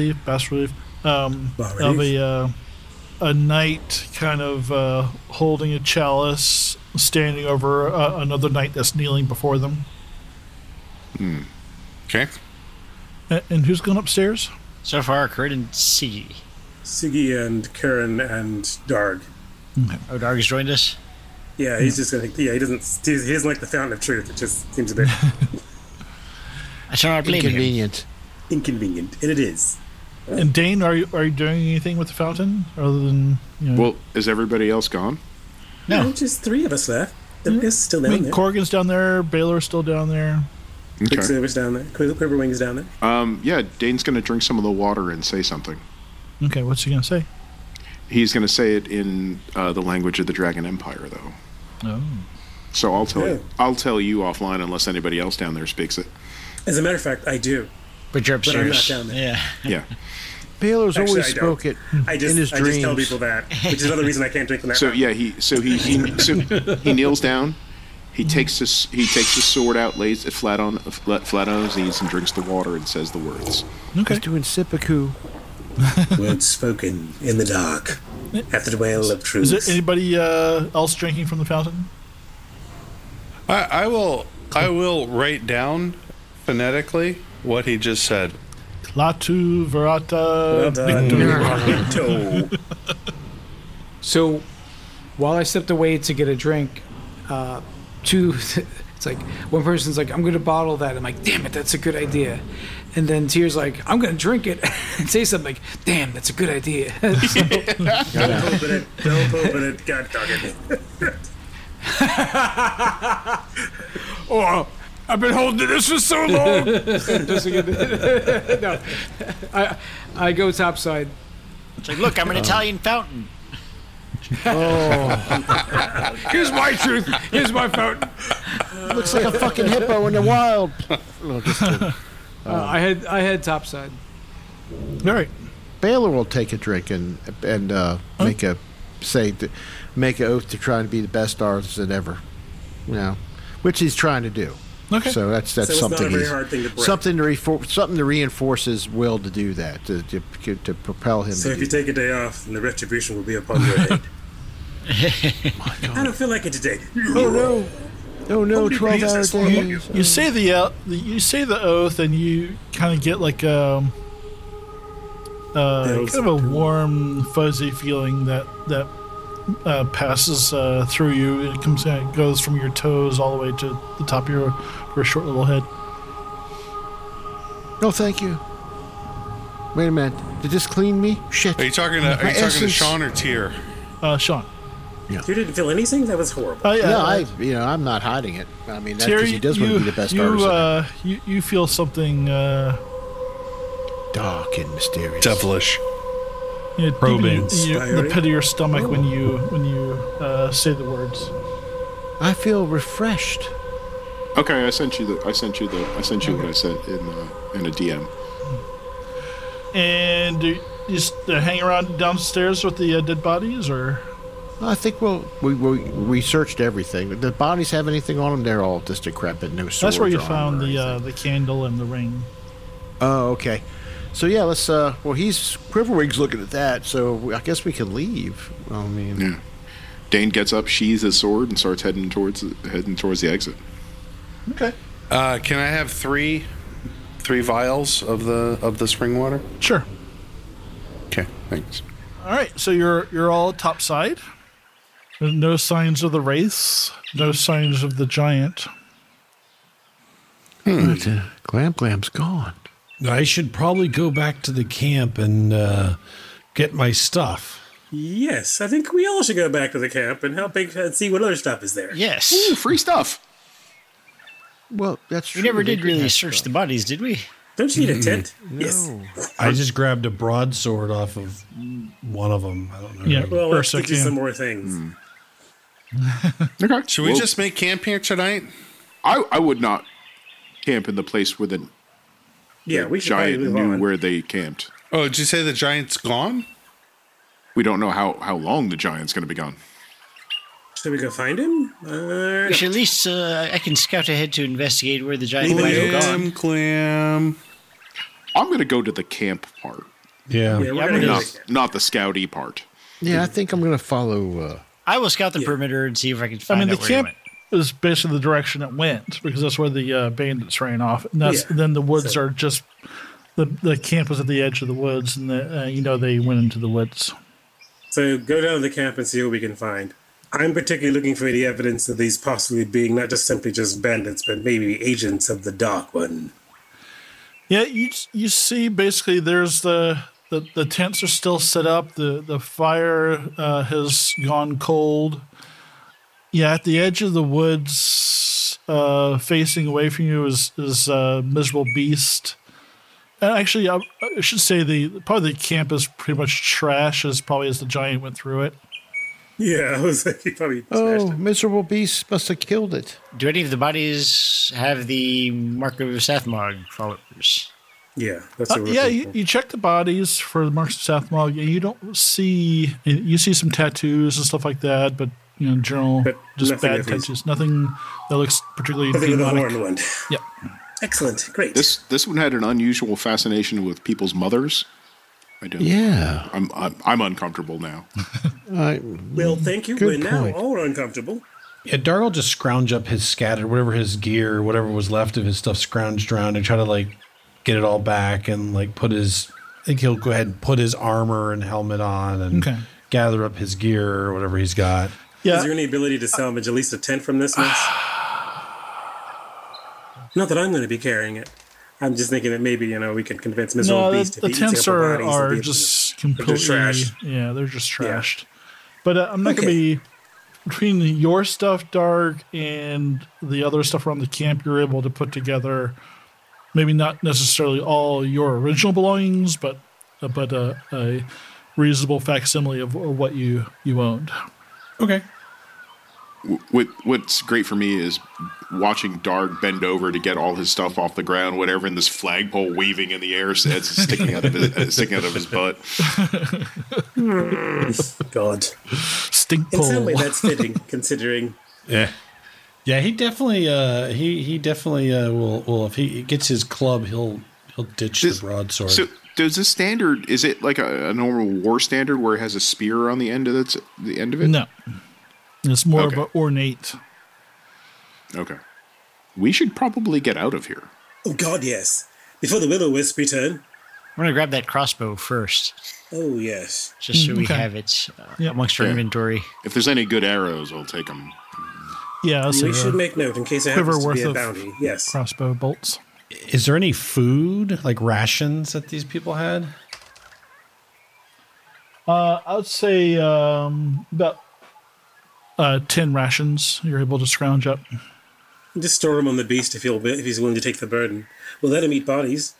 of a knight kind of holding a chalice, standing over another knight that's kneeling before them. Okay. And who's going upstairs? So far, Kurt and Siggy. Siggy and Karen and Darg. Okay. Oh, Darg has joined us? Yeah, he's just going to... Yeah, he doesn't like the fountain of truth. It just seems a bit... I shall not blame Inconvenient. Inconvenient. And it is. And Dane, are you doing anything with the fountain other than? Well, is everybody else gone? No, just 3 of us left. The rest is still down there. Corgan's down there. Baylor's still down there. Okay. Quicksilver's down there. Quiverwing's down there. Yeah, Dane's going to drink some of the water and say something. Okay, what's he going to say? He's going to say it in the language of the Dragon Empire, though. Oh. So I'll tell you offline unless anybody else down there speaks it. As a matter of fact, I do. But you're upstairs. But I'm not down there. Yeah. Baylor's always spoke it in his dreams. I just tell people that, which is another reason I can't drink from that. So yeah, he kneels down. He takes his sword out, lays it flat on his knees, and drinks the water and says the words. Okay. He's doing seppuku. Words spoken in the dark at the well of truth. Is there anybody else drinking from the fountain? I will write down phonetically what he just said. Latu Verata Victor. So, while I stepped away to get a drink, it's like one person's like, "I'm going to bottle that." I'm like, "Damn it, that's a good idea." And then Tier's like, "I'm going to drink it," and say something like, "Damn, that's a good idea." Don't open it. God dog it. Oh, I've been holding this for so long. No, I go topside. It's like, look, I'm an Italian fountain. Oh, here's my truth. Here's my fountain. Looks like a fucking hippo in the wild. No, just kidding. I had topside. All right. Baylor will take a drink and make an oath to try and be the best artisan ever. Which he's trying to do. Okay. So that's So it's something. not a very hard thing to break. Something to reinforce his will to do that, to propel him. So to if you take a day off, then the retribution will be upon your head. I don't feel like it today. Oh no! 12-hour days. You say the oath, and you kind of get like kind of a warm, fuzzy feeling that passes through you. It goes from your toes all the way to the top of your short little head. No, thank you. Wait a minute. Did this clean me? Shit. Are you talking to Sean or Tier? Sean. Yeah. You didn't feel anything? That was horrible. No, I'm not hiding it. I mean, that's because he does want to be the best artist. You feel something dark and mysterious, devilish, probing, the pit of your stomach when you say the words. I feel refreshed. Okay, I sent you what I sent in a DM. And you just hang around downstairs with the dead bodies, or? I think we searched everything. Did the bodies have anything on them? They're all just decrepit, no swords. That's where you or found the candle and the ring. Oh, okay. So yeah, let's. Quiverwing's looking at that. So I guess we can leave. I mean, yeah. Dane gets up, sheathes his sword, and starts heading towards the exit. Okay. Can I have three vials of the spring water? Sure. Okay, thanks. All right, so you're all topside. There's no signs of the wraiths, no signs of the giant. Glam's gone. I should probably go back to the camp and get my stuff. Yes, I think we all should go back to the camp and help and see what other stuff is there. Yes. Ooh, free stuff. Well, that's true. We never did really search the bodies, did we? Don't you need a tent? No. Yes. I just grabbed a broadsword off of one of them. I don't know. Yeah. Well, let's Ursa get you can. some more things. Okay. Should we just make camp here tonight? I would not camp in the place where the Yeah, we should probably giant move knew on. where they camped. Oh, did you say the giant's gone? We don't know how long the giant's going to be gone. Should we go find him? We should at least, I can scout ahead to investigate where the giant might have gone. Clam. I'm going to go to the camp part, Yeah. Yeah, we're gonna go to the camp. not the scouty part. Yeah, I think I'm going to follow. I will scout the perimeter and see if I can I find mean, the out where camp he went. is basically the direction it went because that's where the bandits ran off. And Yeah. then the woods are just the camp was at the edge of the woods, and they went into the woods. So go down to the camp and see what we can find. I'm particularly looking for any evidence of these possibly being not just simply just bandits, but maybe agents of the Dark One. Yeah, you see basically there's the tents are still set up. The fire has gone cold. Yeah, at the edge of the woods, facing away from you is a miserable beast. Actually, I should say probably the camp is pretty much trash as the giant went through it. Yeah, I was like, he probably Oh, smashed it. miserable beast must have killed it. Do any of the bodies have the mark of Sathmog followers? Yeah, that's what we're Yeah, looking for. you check the bodies for the marks of Sathmog, and you don't see. You see some tattoos and stuff like that, but general But just nothing bad of his- tattoos. Nothing that looks particularly I think of the demonic. horned one. Yep. Excellent, great. This one had an unusual fascination with people's mothers. I don't. Yeah. I'm uncomfortable now. Well, thank you. Good We're now point. all uncomfortable. Yeah, Dark will just scrounge up his scattered, whatever his gear, whatever was left of his stuff scrounged around and try to get it all back and put his, I think he'll go ahead and put his armor and helmet on and Okay. gather up his gear or whatever he's got. Yeah. Is there any ability to salvage at least a tent from this mess? Not that I'm going to be carrying it. I'm just thinking that maybe, we can convince Miserable No, Beast the if he tents eats a couple are bodies, they'll be just able to- completely they're just trashed. Yeah, they're just Yeah. trashed. But I'm not going to be between your stuff, Dark, and the other stuff around the camp. You're able to put together maybe not necessarily all your original belongings, but a reasonable facsimile of what you owned. Okay. What's great for me is watching Darg bend over to get all his stuff off the ground, whatever, and this flagpole waving in the air, so it's sticking out of his butt. God. Stink In some way, pole. that's fitting, considering. Yeah. Yeah, he definitely will if he gets his club, he'll ditch the broadsword. So does this standard, is it like a normal war standard where it has a spear on the end of it? No. It's more Okay. of an ornate. Okay. We should probably get out of here. Oh, God, yes. Before the Will-O-Wisp return. We're going to grab that crossbow first, Oh, yes. just so we Okay. have it Yep. amongst our Yeah. inventory. If there's any good arrows, I'll take them. Yeah, I'll say We should make note in case it quiver happens to worth be a of bounty. Yes. crossbow bolts. Is there any food, like rations that these people had? I would say about 10 rations you're able to scrounge up. Just store him on the beast if he's willing to take the burden. We'll let him eat bodies.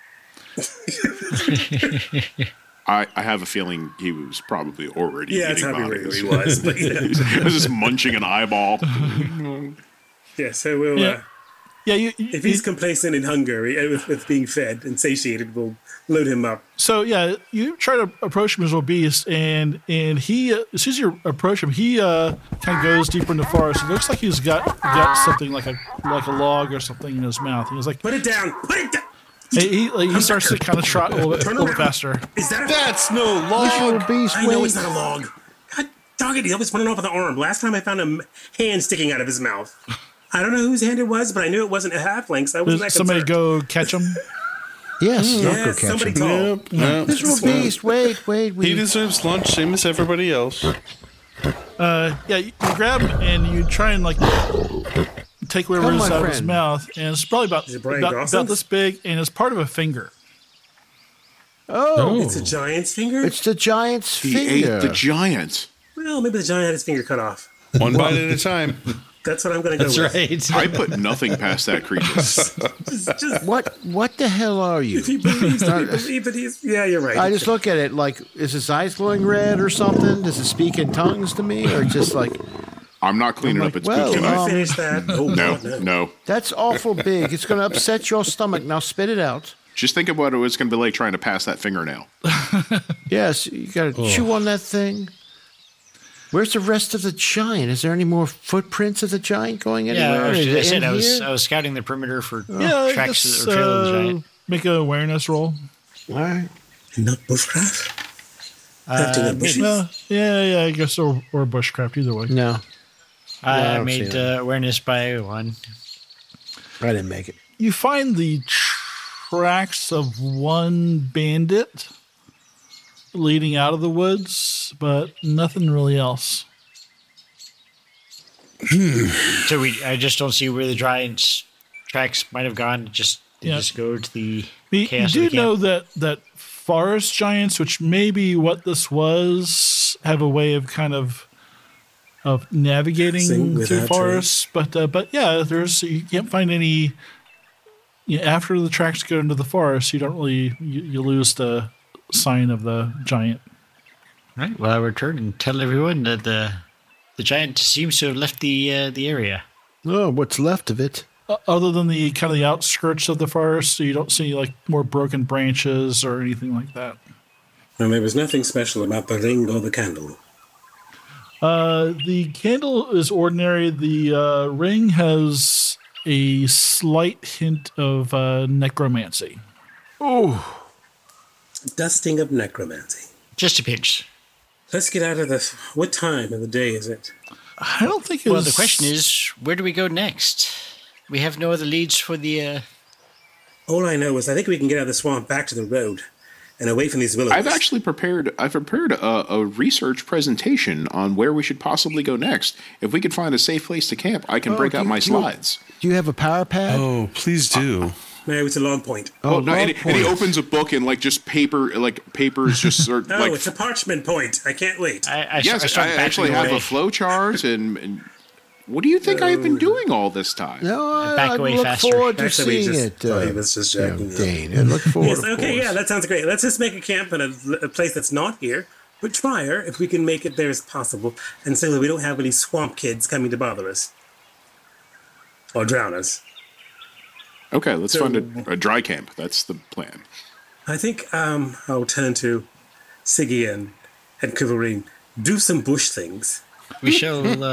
I have a feeling he was probably already Yeah, that's eating how bodies. he was. But yeah. He was just munching an eyeball. Yeah, so we'll. Yeah. Yeah, If he's complacent in hunger with being fed and satiated, we'll load him up. So yeah, you try to approach him as a beast, and he as soon as you approach him, he kind of goes deeper in the forest. It looks like he's got something like a log or something in his mouth. And he's like, Put it down! Put it down! he starts to kind of trot a little bit faster. Is that That's no log. Beast, I know wait. it's not a log. God dog it, he always running off with the arm. Last time I found a hand sticking out of his mouth. I don't know whose hand it was, but I knew it wasn't a halfling, so I wasn't that Does somebody concerned. go catch him? Yes, I'll go Yes, catch somebody him. tall. No. Miserable beast, wait. He deserves lunch, same as everybody else. Yeah, you grab him and you try and take whatever Come, is my out of his friend. mouth, and it's probably Is it Brian Dawson? about this big, and it's part of a finger. Oh, it's a giant's finger. It's the giant's He finger. ate the giant. Well, maybe the giant had his finger cut off. One bite at a time. That's what I'm going to go with. That's right. I put nothing past that creature. Just, What the hell are you? if he believes that he's... Yeah, you're right. I just look at it like, is his eyes glowing red or something? Does it speak in tongues to me? Or just like... I'm not cleaning up its poop Can tonight. you finish that? Oh, No, God, no. That's awful big. It's going to upset your stomach. Now spit it out. Just think of what it was going to be like trying to pass that fingernail. Yes, you got to chew on that thing. Where's the rest of the giant? Is there any more footprints of the giant going anywhere? Yeah, Is it in I here? was scouting the perimeter for I tracks guess, or trail of the giant. Make an awareness roll. All right. Not bushcraft? Crafting of bushes? Yeah, I guess, or bushcraft, either way. No, I don't made see that. awareness by 1. I didn't make it. You find the tracks of one bandit leading out of the woods, but nothing really else. So I just don't see where the giant's tracks might have gone. Just go to the You chaos do of the camp. know that forest giants, which may be what this was, have a way of kind of navigating Sing through without forests. But yeah, you can't find any. After the tracks go into the forest, you don't really you lose the sign of the giant. Right. Well, I return and tell everyone that the giant seems to have left the area. Oh, what's left of it? Other than the kind of the outskirts of the forest, so you don't see like more broken branches or anything like that. And there was nothing special about the ring or the candle. The candle is ordinary. The ring has a slight hint of necromancy. Oh, Dusting of necromancy. Just a pinch. Let's get out of this. What time of the day is it? I don't think it Well, was... the question is, where do we go next? We have no other leads for the... All I know is I think we can get out of the swamp back to the road and away from these willows. I've actually prepared a research presentation on where we should possibly go next. If we could find a safe place to camp, I can break out my slides. do you have a power pad? Oh, please do. No, it's a long point. Oh, no, and log he opens a book and just papers just sort No, like. it's a parchment point. I can't wait. I start actually backing have away. a flow chart and what do you think I've been doing all this time? No, Back I away look faster. forward to Actually, we seeing just it. thought he was just joking. Dane, I look forward. Yes, of okay, course. yeah, that sounds great. Let's just make a camp in a place that's not here, but drier if we can make it there as possible, and so that we don't have any swamp kids coming to bother us or drown us. Okay, let's So- find a dry camp. That's the plan. I think I'll turn to Siggy and Quiverine. Do some bush things. We shall... Do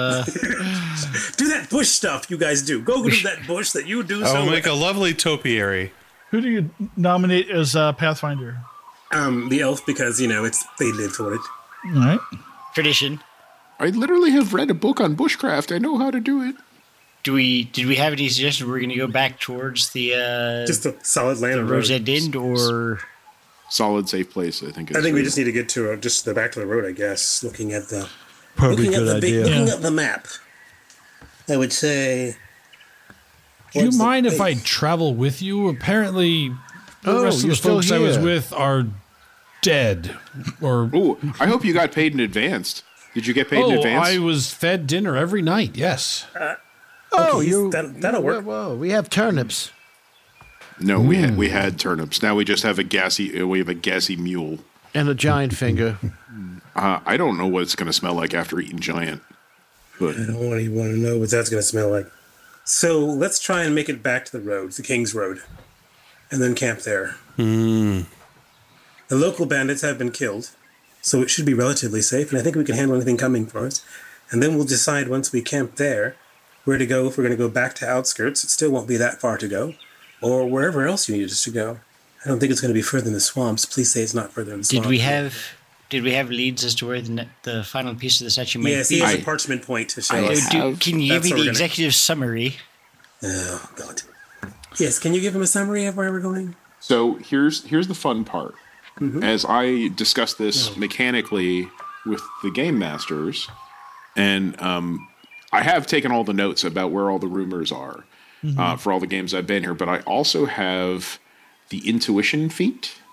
that bush stuff you guys do. Go do that bush that you do I so will make well. a lovely topiary. Who do you nominate as Pathfinder? The elf, because, they live for it. All right. tradition. I literally have read a book on bushcraft. I know how to do it. Did we have any suggestions? We're going to go back towards the Just a solid land the road. Rosette Inn, or Solid, safe place, I think. I think we just need to get to just the back to the road, I guess. Looking at the Probably looking a good at the idea. looking at the map. I would say. Do you what's the mind if I base? travel with you? Apparently, the Oh, rest of you're the still folks I was here. with are dead. Or Oh, I hope you got paid in advance. Did you get paid in advance? I was fed dinner every night. Yes. Oh, Okay, that'll work. Whoa, we have turnips. No, we had turnips. Now we just have a gassy mule. And a giant finger. I don't know what it's going to smell like after eating giant. But I don't even want to know what that's going to smell like. So let's try and make it back to the road, the King's Road, and then camp there. The local bandits have been killed, so it should be relatively safe, and I think we can handle anything coming for us. And then we'll decide once we camp there where to go. If we're going to go back to outskirts, it still won't be that far to go, or wherever else you need us to go. I don't think it's going to be further in the swamps. Please say it's not further in the swamps. Did we have leads as to where the final piece of the statue might Yes, be? he has a parchment point to show I us. have- Can you give That's me what the we're gonna- executive summary? Oh, God. Yes, can you give him a summary of where we're going? So here's the fun part. As I discuss this mechanically with the game masters, and I have taken all the notes about where all the rumors are for all the games I've been here, but I also have the intuition feat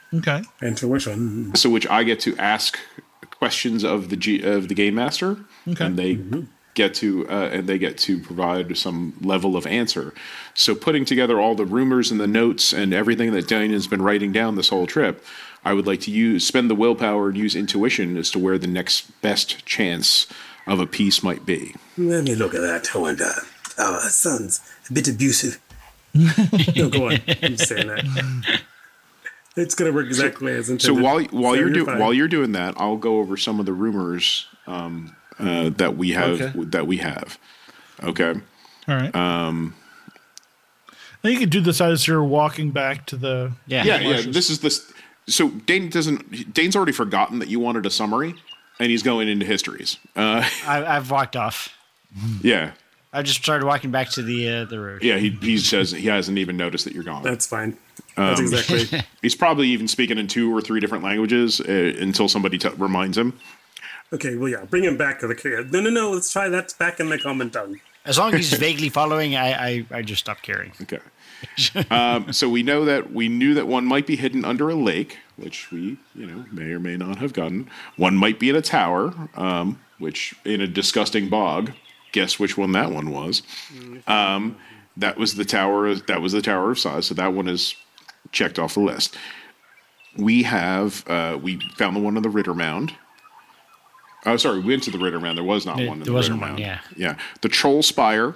Okay. Intuition. So which I get to ask questions of the game master, and they get to provide some level of answer. So putting together all the rumors and the notes and everything that Dana's been writing down this whole trip, I would like to spend the willpower and use intuition as to where the next best chance of a piece might be. Let me look at that. I wonder. Our son's a bit abusive. No, go on. I'm saying that. It's going to work exactly as intended. So while you're doing that, I'll go over some of the rumors that we have. Okay. All right. I think you could do this as you're walking back to the This is this. So Dane's already forgotten that you wanted a summary, and he's going into histories. I've walked off. Yeah. I just started walking back to the road. Yeah, he says he hasn't even noticed that you're gone. That's fine. That's exactly. He's probably even speaking in 2 or 3 different languages until somebody reminds him. Okay, well, yeah, bring him back to the kid. No, let's try that back in the common tongue. As long as he's vaguely following, I just stopped caring. Okay. So we knew that one might be hidden under a lake, which we, may or may not have gotten. One might be in a tower, which in a disgusting bog. Guess which one that one was. That was the tower. That was the Tower of Size. So that one is checked off the list. We found the one on the Ritter Mound. Oh, sorry, we went to the Ritter Mound. There was not one. There wasn't one. Yeah. Yeah. The Troll Spire.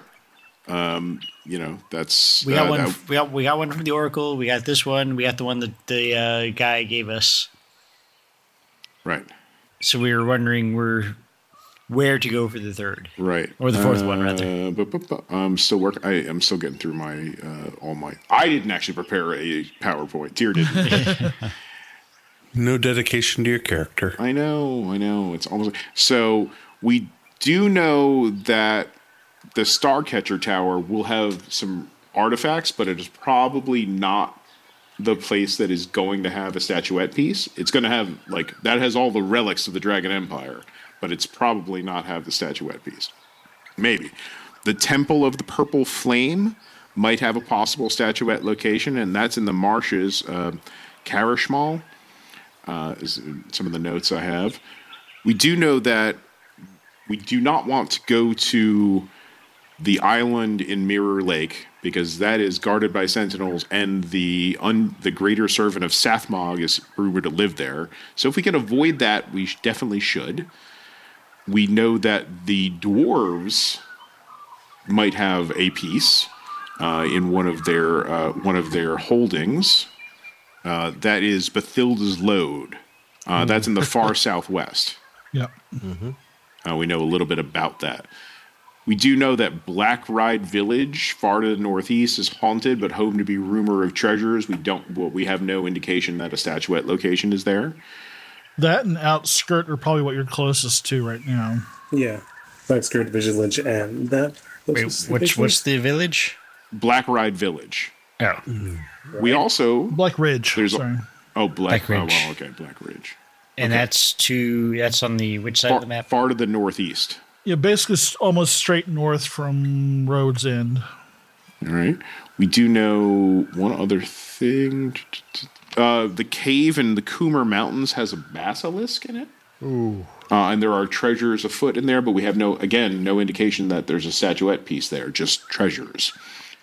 That's we got one. We got one from the Oracle. We got this one. We got the one that the guy gave us. Right. So we were wondering where to go for the third, right, or the fourth one rather. I'm still working. I'm still getting through my all my. I didn't actually prepare a PowerPoint. Tyr didn't. No dedication to your character. I know. It's almost so. We do know that the Starcatcher Tower will have some artifacts, but it is probably not the place that is going to have a statuette piece. It's going to have that has all the relics of the Dragon Empire, but it's probably not have the statuette piece. Maybe. The Temple of the Purple Flame might have a possible statuette location, and that's in the marshes. Karishmal is some of the notes I have. We do know that we do not want to go to the island in Mirror Lake because that is guarded by sentinels, and the greater servant of Sathmog is rumored to live there. So if we can avoid that, we definitely should. We know that the dwarves might have a piece in one of their holdings. That is Bathilda's Lode. That's in the far southwest. Yeah. Mm-hmm. We know a little bit about that. We do know that Black Ride Village, far to the northeast, is haunted but home to be rumor of treasures. We have no indication that a statuette location is there. That and Outskirt are probably what you're closest to right now. Yeah, Outskirt, Vigilance, and that. What's the village? Black Ride Village. Oh, right. We also Black Ridge. Black Ridge. Oh, well, okay, Black Ridge. And that's on the which side of the map? Far to the northeast. Yeah, basically almost straight north from Road's End. All right. We do know one other thing. The cave in the Coomer Mountains has a basilisk in it. Ooh. And there are treasures afoot in there, but we have no indication that there's a statuette piece there, just treasures.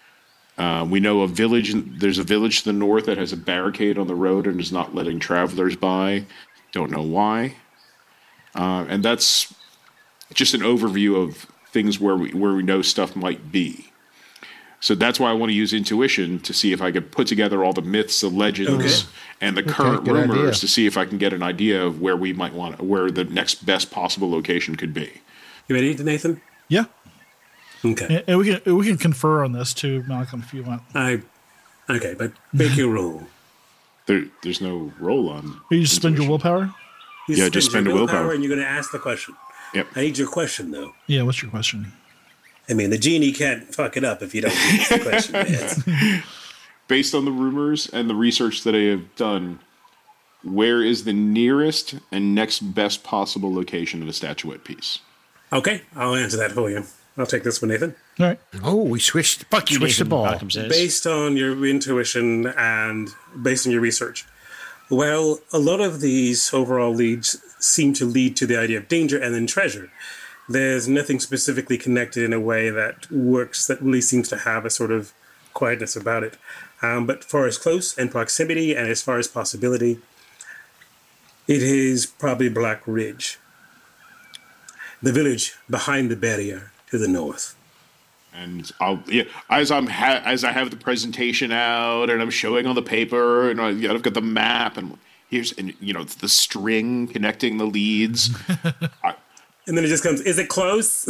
We know there's a village to the north that has a barricade on the road and is not letting travelers by. Don't know why. And that's just an overview of things where we know stuff might be. So that's why I want to use intuition to see if I could put together all the myths, the legends, and the current rumors to see if I can get an idea of where we might where the next best possible location could be. You ready, Nathan? Yeah. Okay. And we can confer on this too, Malcolm, if you want. Okay, but make your roll. There's no roll on. You just spend your willpower? Just spend a willpower. And you're going to ask the question. Yep. I need your question, though. Yeah, what's your question? I mean, the genie can't fuck it up if you don't ask the question. Man. Based on the rumors and the research that I have done, where is the nearest and next best possible location of a statuette piece? Okay, I'll answer that for you. I'll take this one, Nathan. All right. Oh, we switched the ball. Based on your intuition and based on your research, Well, a lot of these overall leads seem to lead to the idea of danger and then treasure. There's nothing specifically connected in a way that works, that really seems to have a sort of quietness about it. But for as close and proximity and as far as possibility, it is probably Black Ridge, the village behind the barrier to the north. And as I have the presentation out and I'm showing on the paper and I've got the map and the string connecting the leads. And then it just comes, is it close?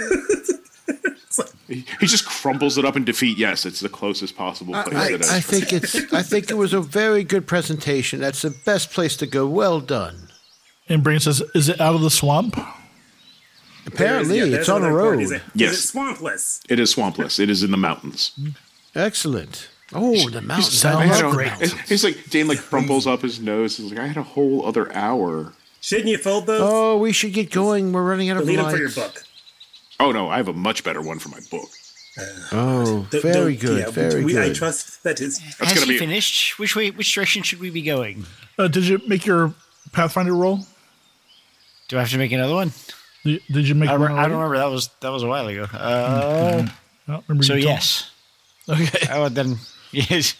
He just crumbles it up in defeat. Yes, it's the closest possible place. I think it was a very good presentation. That's the best place to go. Well done. And Brain says, is it out of the swamp? Apparently, it's on a road. Is it swampless? It is swampless. It is in the mountains. Excellent. Oh, the mountains. Sounds great. He's like, Dane crumples up his nose. He's like, I had a whole other hour. Shouldn't you fold those? Oh, we should get going. We're running out of lights. lights. Lead them for your book. Oh, no, I have a much better one for my book. Very good. Very good. I trust that is. Has he finished? Which direction should we be going? Did you make your Pathfinder roll? Do I have to make another one? Did you make one? I don't remember. That was a while ago. So yes. Okay. Oh, then yes.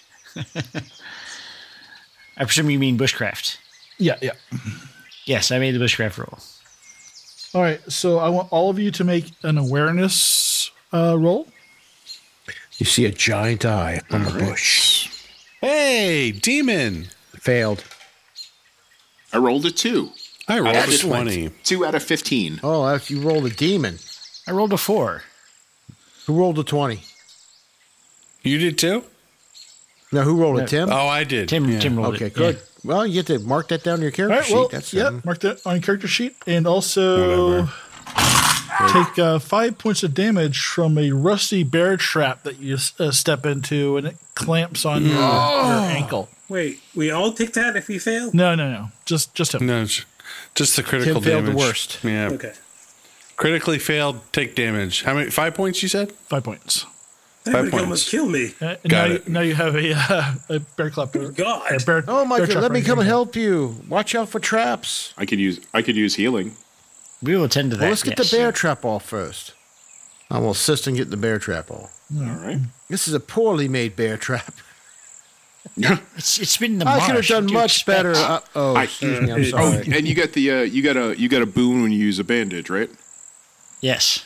I presume you mean bushcraft. Yeah. Yes, I made the bushcraft roll. All right. So I want all of you to make an awareness roll. You see a giant eye on the bush. Hey, demon! Failed. I rolled a 2. I rolled a 20. 2 out of 15. Oh, you rolled a demon. I rolled a 4. Who rolled a 20? You did too? No, who rolled it? Tim? Oh, I did. Tim rolled it. Okay, good. Yeah. Well, you get to mark that down on your character sheet. Mark that on your character sheet. And also take 5 points of damage from a rusty bear trap that you step into, and it clamps on your ankle. Wait, we all take that if we fail? No. Just him. No, just the critical Tim failed damage. the worst. Yeah. Okay. Critically failed, take damage. How many? 5 points, you said? 5 points. That would almost kill me. Now you have a bear clapper. God. Oh my God! Let me come and help you. Watch out for traps. I could use healing. We will attend to that. Well, let's get the bear trap off first. I will assist in getting the bear trap off. All right. This is a poorly made bear trap. It's been in the marsh. I could have done much better. Excuse me. I'm sorry. Oh, and you get the you got a boon when you use a bandage, right? Yes.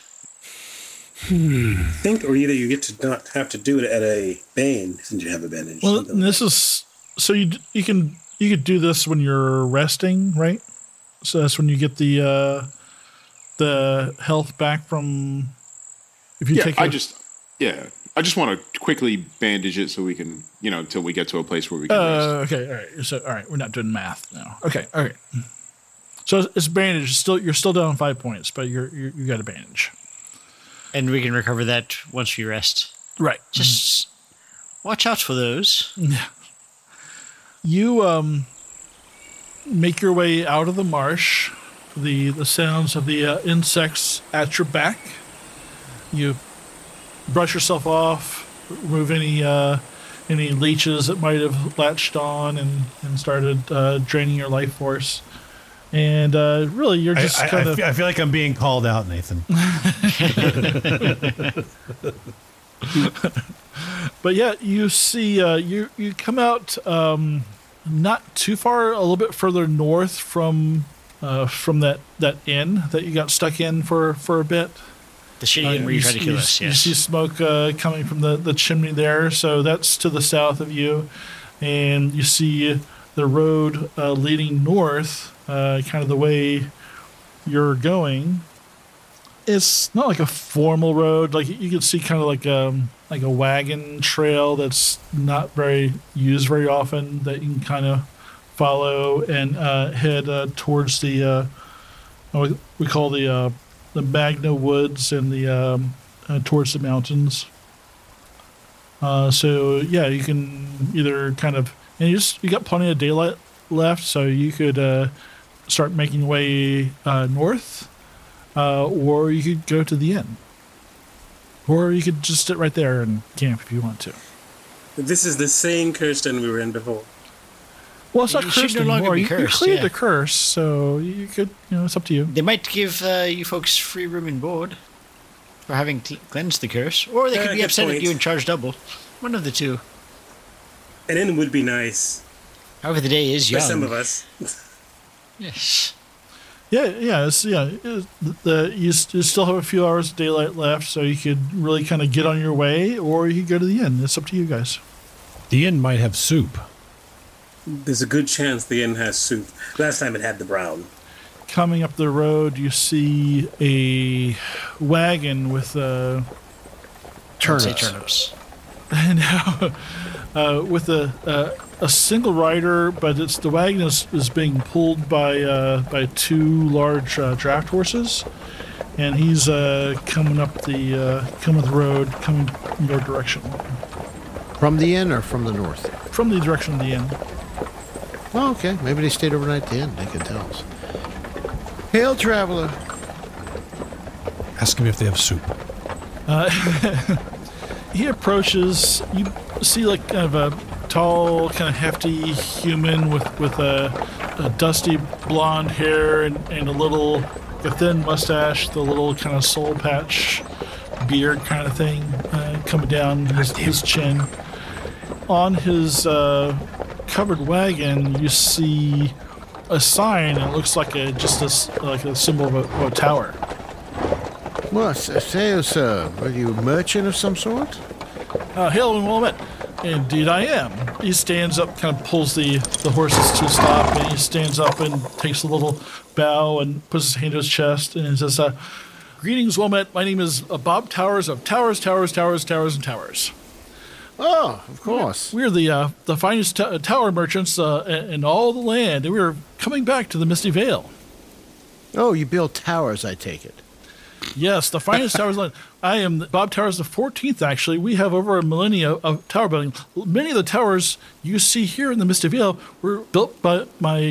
I think, or either you get to not have to do it at a bane since you have a bandage. Well, this is so you could do this when you're resting, right? So that's when you get the health back from if you take. I just want to quickly bandage it so we can, until we get to a place where we can rest. Okay, all right. So all right, we're not doing math now. Okay, all right. So it's bandage. You're still down 5 points, but you got a bandage. And we can recover that once we rest. Right. Just watch out for those. You make your way out of the marsh. The sounds of the insects at your back. You brush yourself off, remove any leeches that might have latched on and started draining your life force. And really, you're just kind of... I feel like I'm being called out, Nathan. But yeah, you see, you come out not too far, a little bit further north from that inn that you got stuck in for a bit. The shitty inn where you tried to kill us, yes. You see smoke coming from the chimney there, so that's to the south of you. And you see the road leading north, kind of the way you're going. It's not like a formal road. Like you can see kind of like a wagon trail that's not very used very often that you can kind of follow and head towards the we call the Magna Woods and the towards the mountains. So yeah, you can either kind of and you got plenty of daylight left, so you could start making your way north, or you could go to the inn, or you could just sit right there and camp if you want to. This is the same Kirsten we were in before. Well, it's not You should cursed no longer anymore. be You cursed, cleared yeah. the curse, so you could, it's up to you. They might give you folks free room and board for having cleansed the curse, or they could be good upset point. at you and charge double. One of the two. An inn would be nice. However, the day is For young. some of us. Yes. You still have a few hours of daylight left, so you could really kind of get on your way, or you could go to the inn. It's up to you guys. The inn might have soup. There's a good chance the inn has soup. Last time it had the brown. Coming up the road, you see a wagon with Turnips. now with a single rider, but the wagon is being pulled by two large draft horses, and he's coming up the road, coming in your direction. From the inn or from the north? From the direction of the inn. Oh, okay. Maybe they stayed overnight at the inn. They can tell us. Hail, traveler. Ask him if they have soup. He approaches. You see, like, kind of a tall, kind of hefty human with a dusty blonde hair and a thin mustache, the little kind of soul patch beard kind of thing coming down his chin. On his covered wagon, you see a sign. It looks like a symbol of a tower. Well, say, sir, are you a merchant of some sort? Hail and well met. Indeed I am. He stands up, kind of pulls the horses to a stop, and he stands up and takes a little bow and puts his hand to his chest, and he says, greetings, well met. My name is Bob Towers of Towers, and Towers. Oh, of course. We're the finest tower merchants in all the land, and we're coming back to the Misty Vale. Oh, you build towers, I take it. Yes, the finest towers. I am Bob Towers the 14th, actually. We have over a millennia of tower building. Many of the towers you see here in the Misty Vale were built by my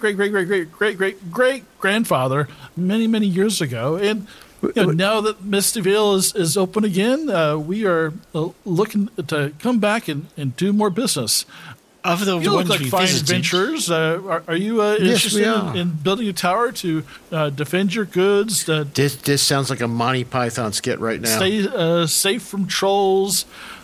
great-great-great-great-great-great-great-grandfather many years ago. And now that Misty Vale is open again, we are looking to come back and do more business. Of the you ones look like we fine visited. adventurers. Are you interested in building a tower to defend your goods? This sounds like a Monty Python skit right now. Stay safe from trolls.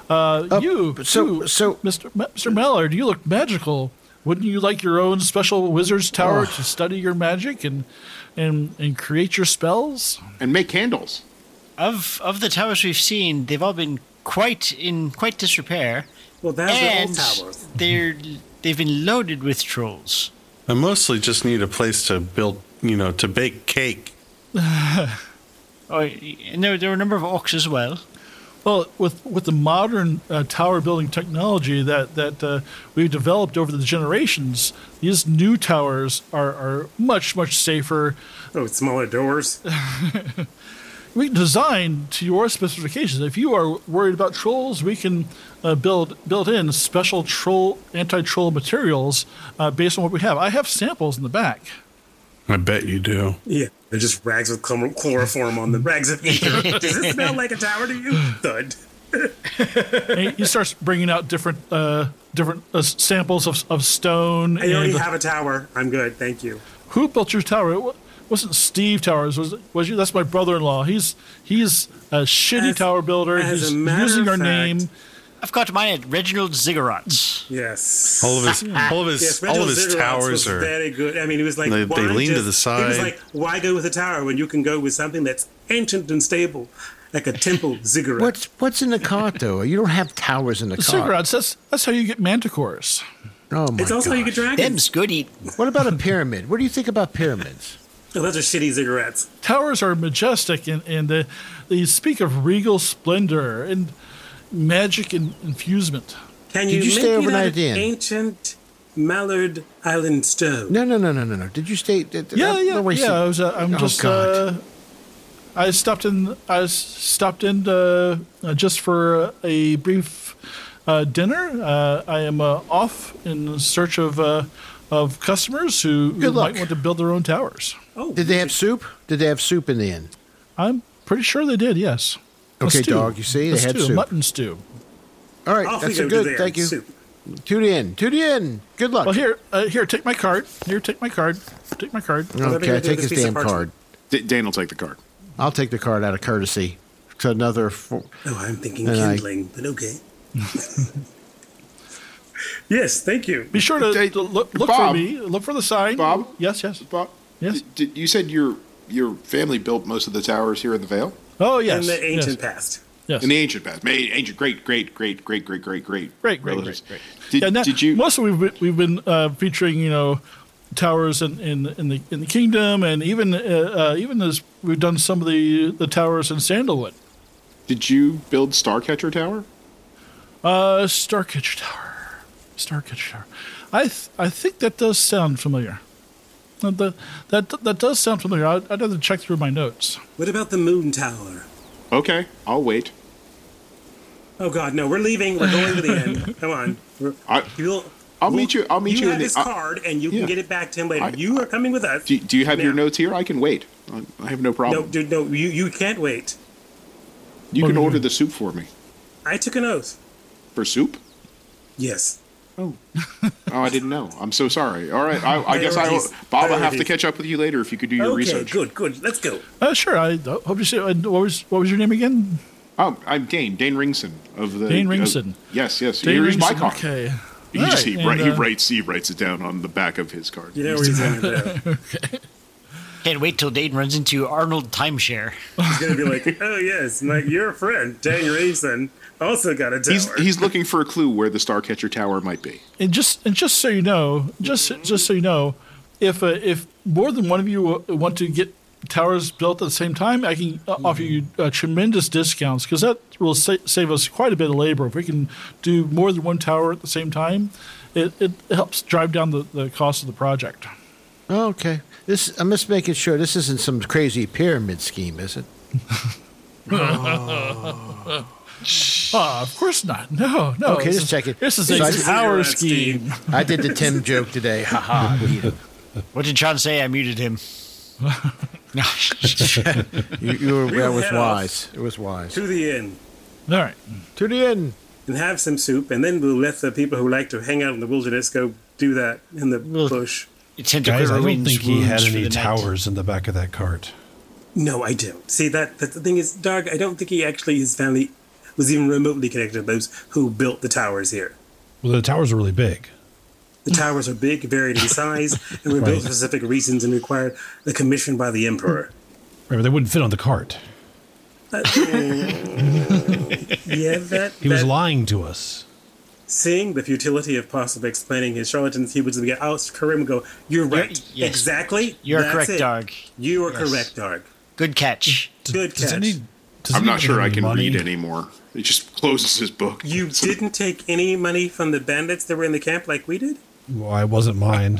Mr. Mallard, you look magical. Wouldn't you like your own special wizard's tower to study your magic and create your spells and make candles? Of the towers we've seen, they've all been quite disrepair. Well, that's the old towers. They've been loaded with trolls. I mostly just need a place to build, to bake cake. And there were a number of orcs as well. Well, with the modern tower building technology that we've developed over the generations, these new towers are much safer. Oh, smaller doors. We can design to your specifications. If you are worried about trolls, we can build in special anti-troll materials based on what we have. I have samples in the back. I bet you do. Yeah, they're just rags with chloroform on them. Rags of ether. Does this smell like a tower to you? Thud. He starts bringing out different samples of stone. I already have a tower. I'm good, thank you. Who built your tower? It wasn't Steve Towers, was you? That's my brother-in-law. He's a shitty tower builder. He's using our name. I've got mine at Reginald Ziggurats. Yes. All of his towers are very good. I mean, it was like they lean to the side. It was like, why go with a tower when you can go with something that's ancient and stable, like a temple ziggurat? What's in the cart though? You don't have towers in the cart. Ziggurats. That's how you get manticores. Oh my! It's also how you get dragons. Them's good eat. What about a pyramid? What do you think about pyramids? Oh, those are shitty ziggurats. Towers are majestic and they speak of regal splendor and magic and infusement. Can you stay make overnight it out at the inn? Ancient Mallard Island stone? No. Did you stay? Yeah. I stopped in just for a brief dinner. I am off in search of customers who might want to build their own towers. Oh, did they have soup? Did they have soup in the inn? I'm pretty sure they did. Yes. Okay, dog. You see, they had soup. Mutton stew. All right, that's a good. Thank you. Soup. Tune in. Good luck. Well, here, take my card. Take my card. Okay, take his damn card. Dan will take the card. I'll take the card out of courtesy. To another. I'm thinking kindling, but okay. Yes, thank you. Be sure to look Bob, for me. Look for the sign. Bob? Yes. Bob? Yes. You said your family built most of the towers here in the Vale? Oh, yes. In the ancient past. Yes. In the ancient past. Ancient great. Great. Did you? Mostly we've been featuring, towers in the kingdom, and even as we've done some of the towers in Sandalwood. Did you build Starcatcher Tower? Starcatcher Tower. I think that does sound familiar. That does sound familiar. I'd have to check through my notes. What about the Moon Tower? Okay, I'll wait. Oh God, no! We're leaving. We're going to the end. Come on. I'll meet you. I'll meet you. You have his card, and you can get it back to him later. You are coming with us. Do you have your notes here? I can wait. I have no problem. No, dude, no. You can't wait. You can order the soup for me. I took an oath. For soup? Yes. Oh, I didn't know. I'm so sorry. All right, I guess Bob, I'll have to catch up with you later if you could do your research. Okay, good. Let's go. Sure. I hope you say. What was your name again? Oh, I'm Dane Ringson of the. Dane Ringson. Yes. Dane Here's Ringson, my card. Okay. He writes it down on the back of his card. You know where he's going to do. Okay. Can't wait till Dane runs into Arnold Timeshare. He's going to be like, oh, yes, your friend, Dane Ringson, also got a tower. He's looking for a clue where the Starcatcher Tower might be. And just so you know, if more than one of you want to get towers built at the same time, I can offer you tremendous discounts, because that will save us quite a bit of labor. If we can do more than one tower at the same time, it helps drive down the cost of the project. Oh, okay. I'm just making sure this isn't some crazy pyramid scheme, is it? Of course not. No. Okay, just checking. This is a tower scheme. I did the Tim joke today. Ha ha. What did John say? I muted him. That was wise. It was wise. To the inn. All right. To the inn. And have some soup, and then we'll let the people who like to hang out in the wilderness go do that in the bush. Guys, I don't think he had any towers in the back of that cart. No, I don't. See, that's the thing is, Darg, I don't think his family was even remotely connected to those who built the towers here. Well, the towers are really big. The towers are big, varied in size, and were built for specific reasons and required a commission by the emperor. Right, but they wouldn't fit on the cart. He was lying to us. Seeing the futility of possibly explaining his charlatans, he would get out Karim and go, "You're right. Yes. Exactly. You're correct, Darg. You are correct, Darg. Good catch. Good catch." I'm not sure I can read anymore. He just closes his book. You didn't take any money from the bandits that were in the camp like we did? Well, it wasn't mine.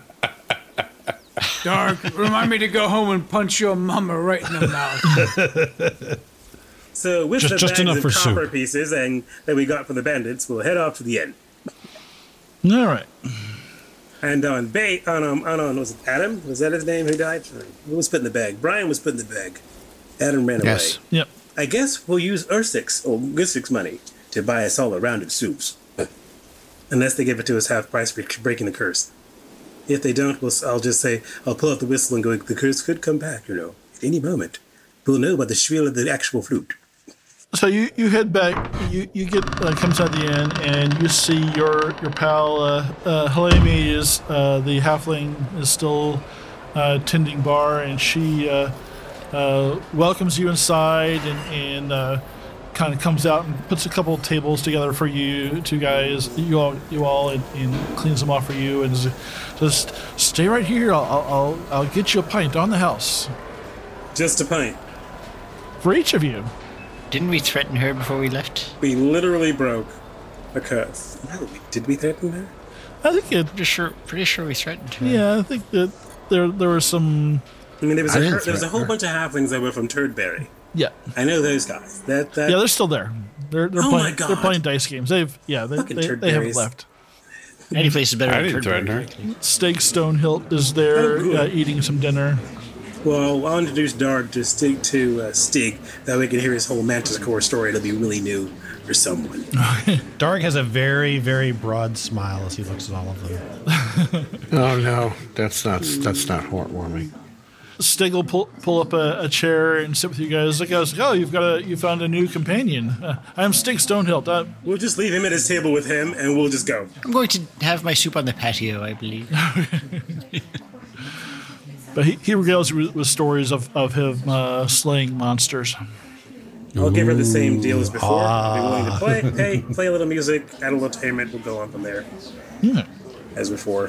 Darg, remind me to go home and punch your mama right in the mouth. So with the bags of copper pieces and that we got from the bandits, we'll head off to the inn. All right. And on was it Adam? Was that his name who died? Who was put in the bag? Brian was put in the bag. Adam ran away. Yep. I guess we'll use Gustik's money to buy us all a round of soups. Unless they give it to us half price for breaking the curse. If they don't, I'll just say, I'll pull out the whistle and go, the curse could come back, at any moment. We'll know about the shrill of the actual flute. So you head back, you get comes out the inn, and you see your pal Helemi is the halfling is still tending bar, and she welcomes you inside and kind of comes out and puts a couple of tables together for you two guys, you all, and cleans them off for you, and just stay right here. I'll get you a pint on the house. Just a pint for each of you. Didn't we threaten her before we left? We literally broke a curse. No, did we threaten her? I think pretty sure we threatened her. Yeah, I think that there were some. I mean, there was a whole bunch of halflings that were from Turdberry. Yeah, I know those guys. Yeah, they're still there. They're oh playing. My God. They're playing dice games. They haven't left. Any place is better than didn't threaten her. Steak Stonehilt is there eating some dinner. Well, I'll introduce Darg to Stig, that we can hear his whole Manticore story. It'll be really new or someone. Dark has a very, very broad smile as he looks at all of them. Oh no, that's not heartwarming. Stig will pull up a chair and sit with you guys. Like, oh, you found a new companion. I'm Stig Stonehill. We'll just leave him at his table with him, and we'll just go. I'm going to have my soup on the patio, I believe. But he regales you with stories of him slaying monsters. I'll give her the same deal as before. I'll be willing to play a little music, add a little entertainment. We'll go on from there. Yeah. As before.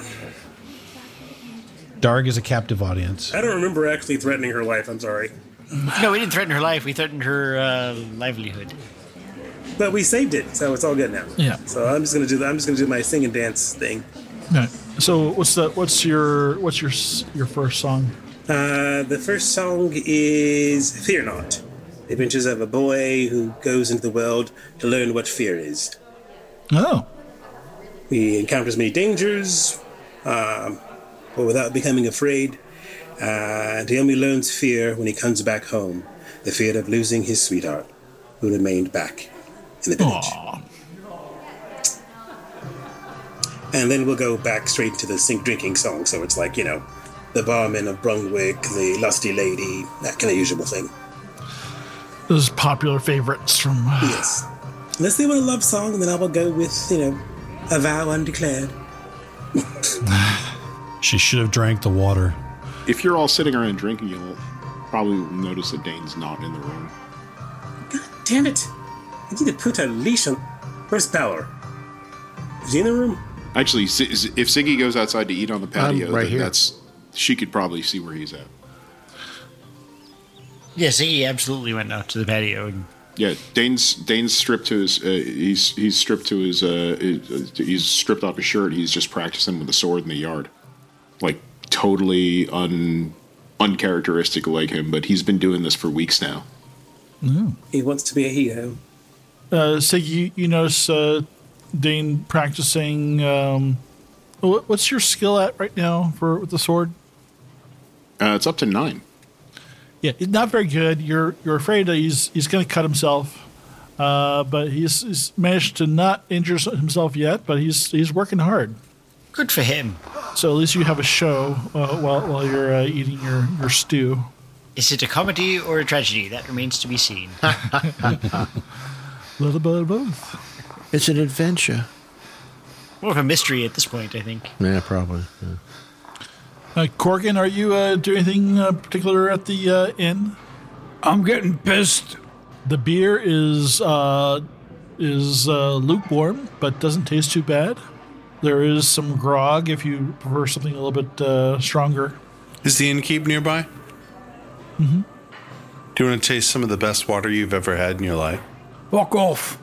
Darg is a captive audience. I don't remember actually threatening her life. I'm sorry. No, we didn't threaten her life. We threatened her livelihood. But we saved it, so it's all good now. Yeah. So I'm just gonna do my sing and dance thing. Right. So what's your first song? The first song is "Fear Not." The adventures of a boy who goes into the world to learn what fear is. Oh. He encounters many dangers, but without becoming afraid. And he only learns fear when he comes back home. The fear of losing his sweetheart, who remained back in the village. Aww. And then we'll go back straight to the drinking song. So it's like, the barman of Brunswick, the lusty lady, that kind of usual thing. Those popular favorites from... Yes. Unless they want a love song, then I will go with, A Vow Undeclared. She should have drank the water. If you're all sitting around drinking, you'll probably notice that Dane's not in the room. God damn it. I need to put a leash on... Where's Balor? Is he in the room? Actually, if Siggy goes outside to eat on the patio, right here. She could probably see where he's at. Yes, he absolutely went out to the patio. Yeah, Dane's stripped to his. He's stripped to his. He's stripped off his shirt. He's just practicing with a sword in the yard, like totally uncharacteristic like him. But he's been doing this for weeks now. Mm. He wants to be a hero. So you notice Dane practicing. What's your skill at right now with the sword? It's up to 9. Yeah, he's not very good. You're afraid that he's going to cut himself, but he's managed to not injure himself yet. But he's working hard. Good for him. So at least you have a show while you're eating your stew. Is it a comedy or a tragedy? That remains to be seen. A little bit of both. It's an adventure. More of a mystery at this point, I think. Yeah, probably. Yeah. Corgan, are you doing anything particular at the inn? I'm getting pissed. The beer is lukewarm, but doesn't taste too bad. There is some grog if you prefer something a little bit stronger. Is the innkeep nearby? Mm-hmm. Do you want to taste some of the best water you've ever had in your life? Walk off.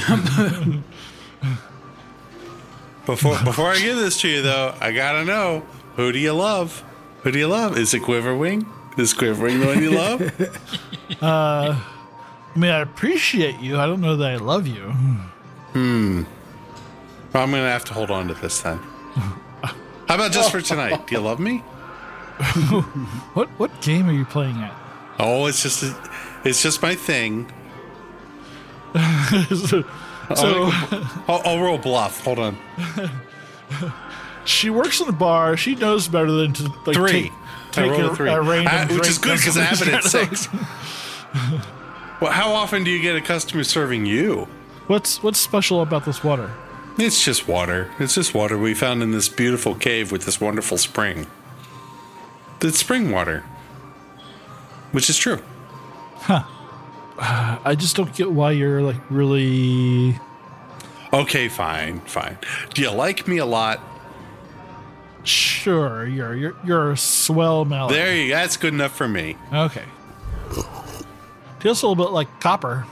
Before I give this to you, though, I gotta know, who do you love? Who do you love? Is it Quiverwing? Is Quiverwing the one you love? I mean, I appreciate you. I don't know that I love you. Well, I'm gonna have to hold on to this then. How about just for tonight? Do you love me? What game are you playing at? Oh, it's just my thing. I'll roll bluff. Hold on. She works in the bar. She knows better than to like 3. take I rolled a 3, which is good because I have it at 6. Well, how often do you get a customer serving you? What's special about this water? It's just water. It's just water we found in this beautiful cave with this wonderful spring. It's spring water, which is true. Huh. I just don't get why you're like really... Okay, fine. Do you like me a lot? Sure, you're a swell melody. There you go. That's good enough for me. Okay. Feels a little bit like copper.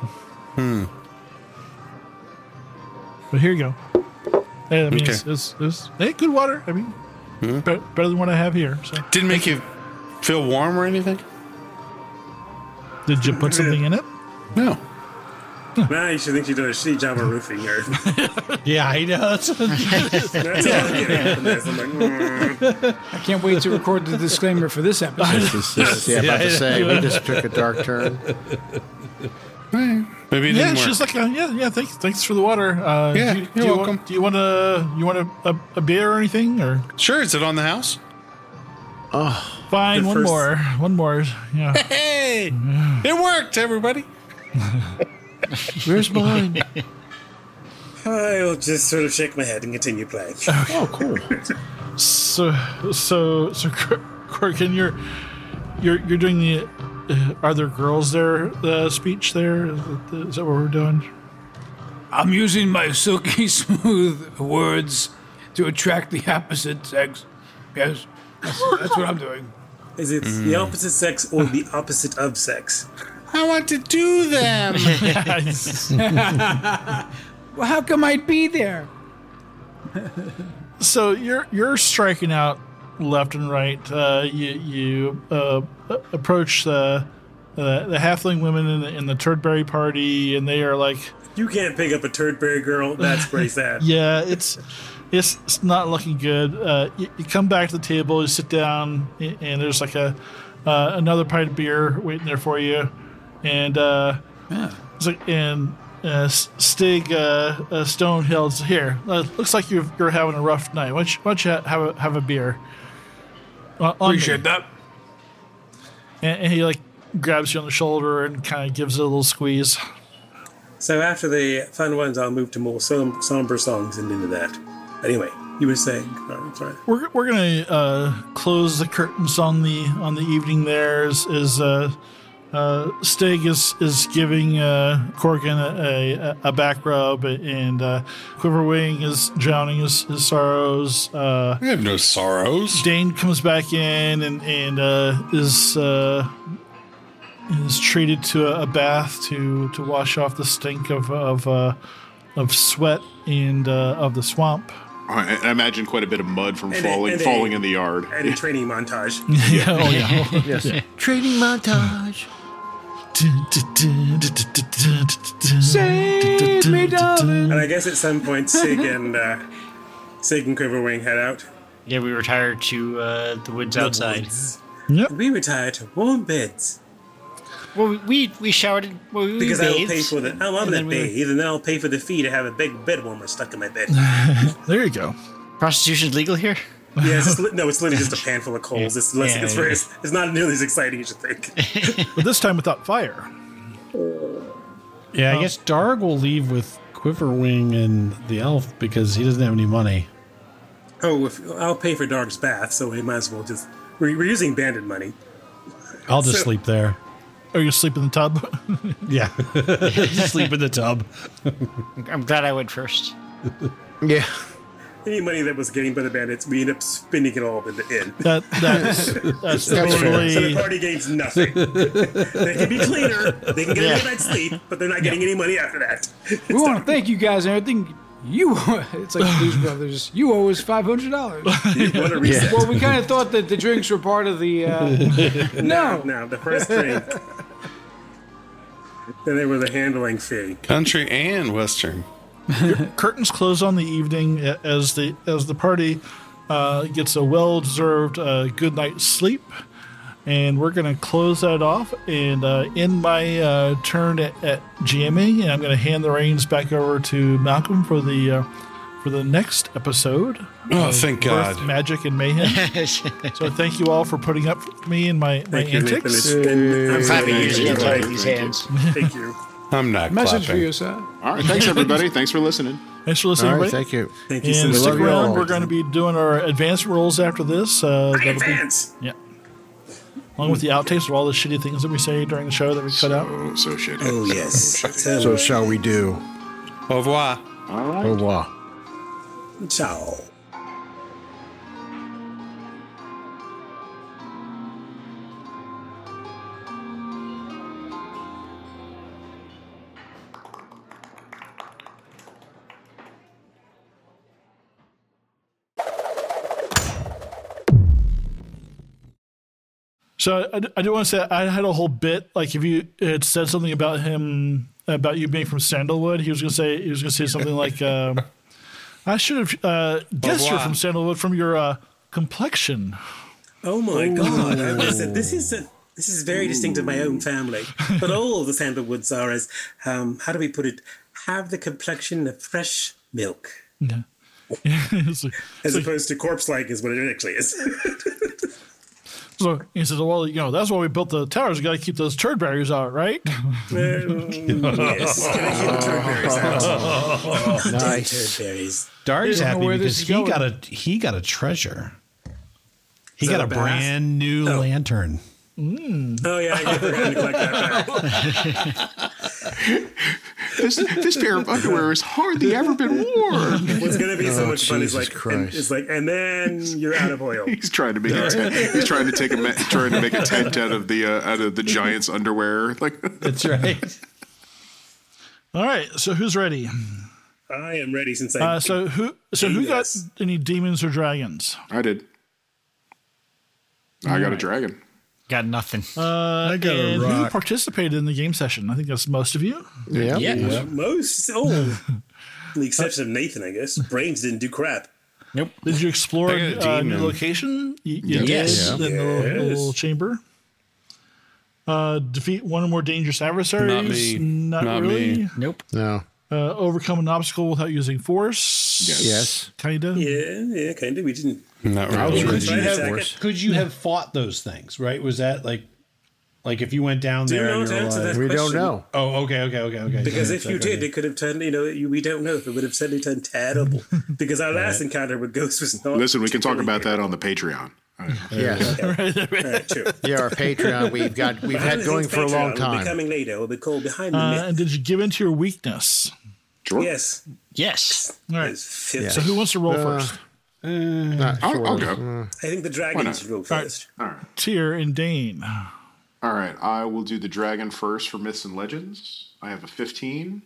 But here you go. Hey, I mean, okay. it's hey, good water. I mean, better than what I have here. So. Didn't make you feel warm or anything? Did you put something in it? No. Nah, you should think you did a shitty job of roofing her. Yeah, I know. That's all I'm getting from this. I'm like, I can't wait to record the disclaimer for this episode. Yeah, about to say, we just took a dark turn. Maybe it didn't work. She's like, thanks for the water. You're welcome. Do you want a beer or anything? Or Sure. Is it on the house? Oh, fine. One more. Yeah. Hey, it worked, everybody. Where's mine? I'll just sort of shake my head and continue playing. Okay. Oh, cool. So, Corkin, you're doing the. Are there girls there? Speech there? Is that what we're doing? I'm using my silky smooth words to attract the opposite sex. Yes, that's what I'm doing. Is it the opposite sex or the opposite of sex? I want to do them. Well, how come I'd be there? So you're striking out left and right. You approach the halfling women in the Turdberry party, and they are like, "You can't pick up a Turdberry girl. That's pretty sad." Yeah, it's not looking good. You come back to the table, you sit down, and there's like another pint of beer waiting there for you, and it's like Stig Stonehill's here. Looks like you're having a rough night. Why don't you have a beer? Appreciate that. And he like grabs you on the shoulder and kind of gives it a little squeeze. So after the fun ones, I'll move to more somber songs and into that. Anyway, you were saying. Oh, sorry. We're gonna close the curtains on the evening. There is Stig is giving Corkin a back rub, and Quiverwing is drowning his sorrows. I have no sorrows. Dane comes back in and is treated to a bath to wash off the stink of sweat and of the swamp. I imagine quite a bit of mud from falling in the yard. And a training montage. Yes. Training montage. Save me, darling. And I guess at some point, Sig and Quiverwing head out. Yeah, we retire to the woods outside. Yep. We retire to warm beds. Well, we showered. Well, we because bathed, I will pay for the. I'm gonna bathe, and then I'll pay for the fee to have a big bed warmer stuck in my bed. There you go. Prostitution's legal here? Yeah, it's literally just a pan full of coals. It's not nearly as exciting as you think. But this time without fire. Yeah, I guess Darg will leave with Quiverwing and the elf because he doesn't have any money. Oh, I'll pay for Darg's bath, so we might as well just. We're using bandit money. I'll just sleep there. Are you sleep in the tub? Yeah, just sleep in the tub. I'm glad I went first. Yeah. Any money that was getting by the bandits, we end up spending it all in the inn. That's totally. So the party gains nothing. They can be cleaner, they can get a good night's sleep, but they're not getting any money after that. We want to thank you guys and everything. It's like Blues Brothers. You owe us $500. You want to reset? Well, we kind of thought that the drinks were part of the. No, the first drink. Then they were the handling fee. Country and Western. Curtains close on the evening as the party gets a well-deserved good night's sleep, and we're going to close that off and end my turn at GMing, and I'm going to hand the reins back over to Malcolm for the next episode. Oh, thank God! Birth, Magic and Mayhem. So thank you all for putting up with me and my antics. I'm happy to play these hands. Thank you. I'm not Message clapping. for you, sir. All right, thanks everybody. Thanks for listening. Thanks for listening, All right, everybody. thank you. Thank you. And So stick love you around. all. We're going to be doing our advanced rolls after this. Advance. Yeah. Along with the outtakes of all the shitty things that we say during the show that we cut out. Oh, so shitty. Oh yes. So shall we do? Au revoir. Au revoir. Ciao. So I do want to say I had a whole bit, like if you had said something about him, about you being from Sandalwood, he was going to say something like, I should have guessed you're from Sandalwood from your complexion. Oh my God! Listen, this is This is very distinct of my own family. But all of the sandalwoods are as, how do we put it, have the complexion of fresh milk. Yeah. As opposed to corpse-like is what it actually is. So he says, well, that's why we built the towers. You got to keep those turd barriers out, right? Yes. Can I keep the turd berries out? Nice. Turd berries. Dark's happy because he got a treasure. He got a brand new lantern. Oh yeah, I forgot to collect that back. This pair of underwear has hardly ever been worn. What's going to be so much fun is and then you're out of oil. He's trying to make he's trying to make a tent out of the giant's underwear. Like that's right. All right, so who's ready? I am ready since who got any demons or dragons? I did. I got a dragon. Got nothing. I got a rock. Who participated in the game session? I think that's most of you. Yeah. Most. Oh, the exception of Nathan, I guess. Brains didn't do crap. Nope. Did you explore a new location? Yes. In the little chamber. Defeat one or more dangerous adversaries? Not me. Not really. Me. Nope. No. Overcome an obstacle without using force? Yes. Kind of? Yeah, kind of. We didn't. Not really. Could you have fought those things, right? Was that like if you went down there and you're like, we don't know. Oh, okay. Because if you did, it could have turned, we don't know if it would have suddenly turned terrible. Because our last encounter with Ghost was not. Listen, we can talk about that on the Patreon. Yes. Right, true. Yeah, our Patreon we've had going for a long time. Will be coming later. Will be called Behind the Myth. And did you give into your weakness? Sure. Yes. All right. So who wants to roll first? I'll go. I think the dragon should roll first. All right. Tyr and Dane. All right. I will do the dragon first for Myths and Legends. I have a 15.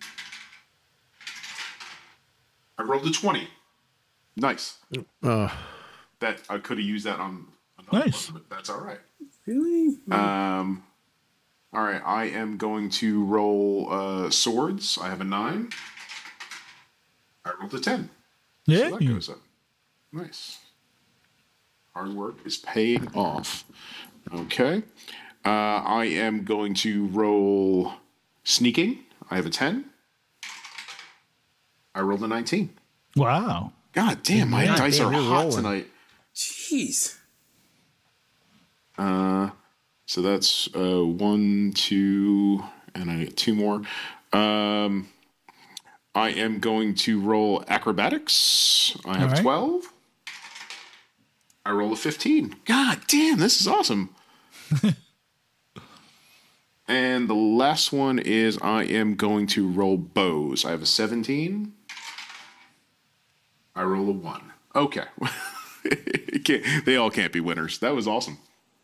I rolled a 20. Nice. That I could have used that on another one, but that's all right. Really? All right. I am going to roll swords. I have a 9. I rolled a 10. Yeah. So that goes up. Nice. Hard work is paying off. Okay. I am going to roll sneaking. I have a 10. I rolled a 19. Wow. God damn, my dice are hot tonight. Jeez. So that's 1, 2, and I get 2 more. I am going to roll acrobatics. I have 12. I roll a 15. God damn, this is awesome. And the last one is I am going to roll bows. I have a 17. I roll a 1. Okay. They all can't be winners. That was awesome.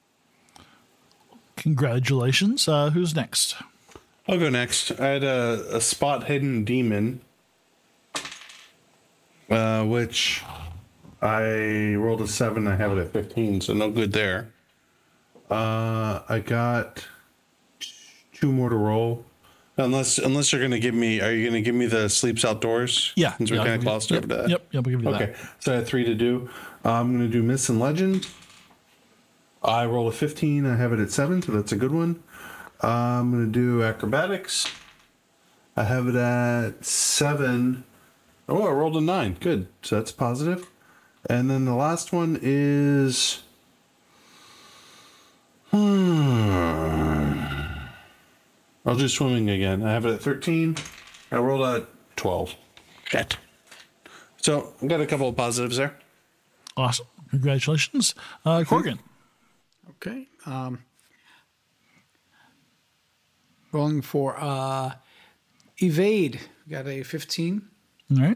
Congratulations. Who's next? I'll go next. I had a spot hidden demon, which I rolled a 7. I have it at 15, so no good there. I got 2 more to roll. Unless you're going to give me, are you going to give me the Sleeps Outdoors? Yeah. Since we're kind of close over to that. Yep, we'll give you that. Okay, so I had 3 to do. I'm going to do Myths and Legends. I roll a 15. I have it at 7, so that's a good one. I'm going to do acrobatics. I have it at 7. Oh, I rolled a 9. Good. So that's positive. And then the last one is... I'll do swimming again. I have it at 13. I rolled at 12. Shit. So I got a couple of positives there. Awesome. Congratulations. Corgan. Okay. Rolling for evade. Got a 15. All right.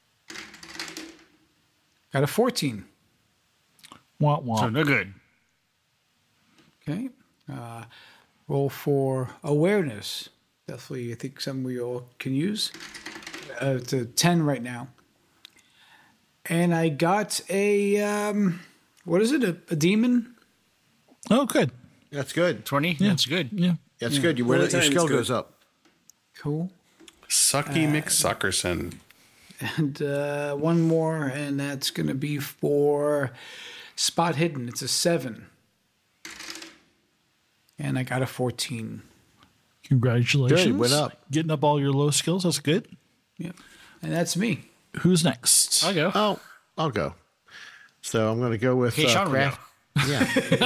Got a 14. Wah, wah. So no good. Okay. Roll for awareness. Definitely, I think something we all can use. It's a 10 right now. And I got a, what is it? A demon? Oh, good. That's good. 20? Yeah. That's good. Yeah. That's good. Your skill goes up. Cool. Sucky McSuckerson. And one more, and that's going to be for spot hidden. It's a 7. And I got a 14. Congratulations. Good, went up. Getting up all your low skills. That's good. Yep. And that's me. Who's next? I'll go. Oh, I'll go. So I'm going to go with Hey, Sean will go. Craft. Yeah.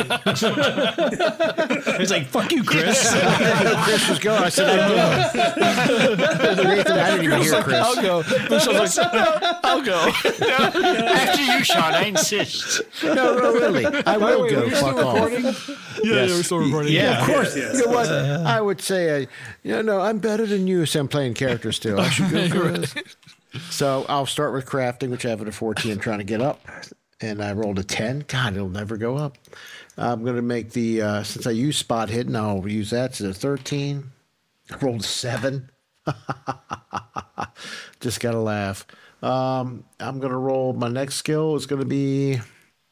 He's like, fuck you, Chris. Chris was going. I said, I'd go. Nathan, I didn't even hear Chris. I'll go. Michelle's like, I'll go. After you, Sean, I insist. No, really. I will go. Fuck off. Yeah, we're still recording. Yeah. Of course. Yes. You know what? I would say, no, I'm better than you, so I'm playing character still. I should go Chris. So I'll start with crafting, which I have at a 14, trying to get up. And I rolled a 10. God, it'll never go up. I'm going to make the, since I use spot hidden, I'll use that to the 13. I rolled a 7. Just got to laugh. I'm going to roll, my next skill is going to be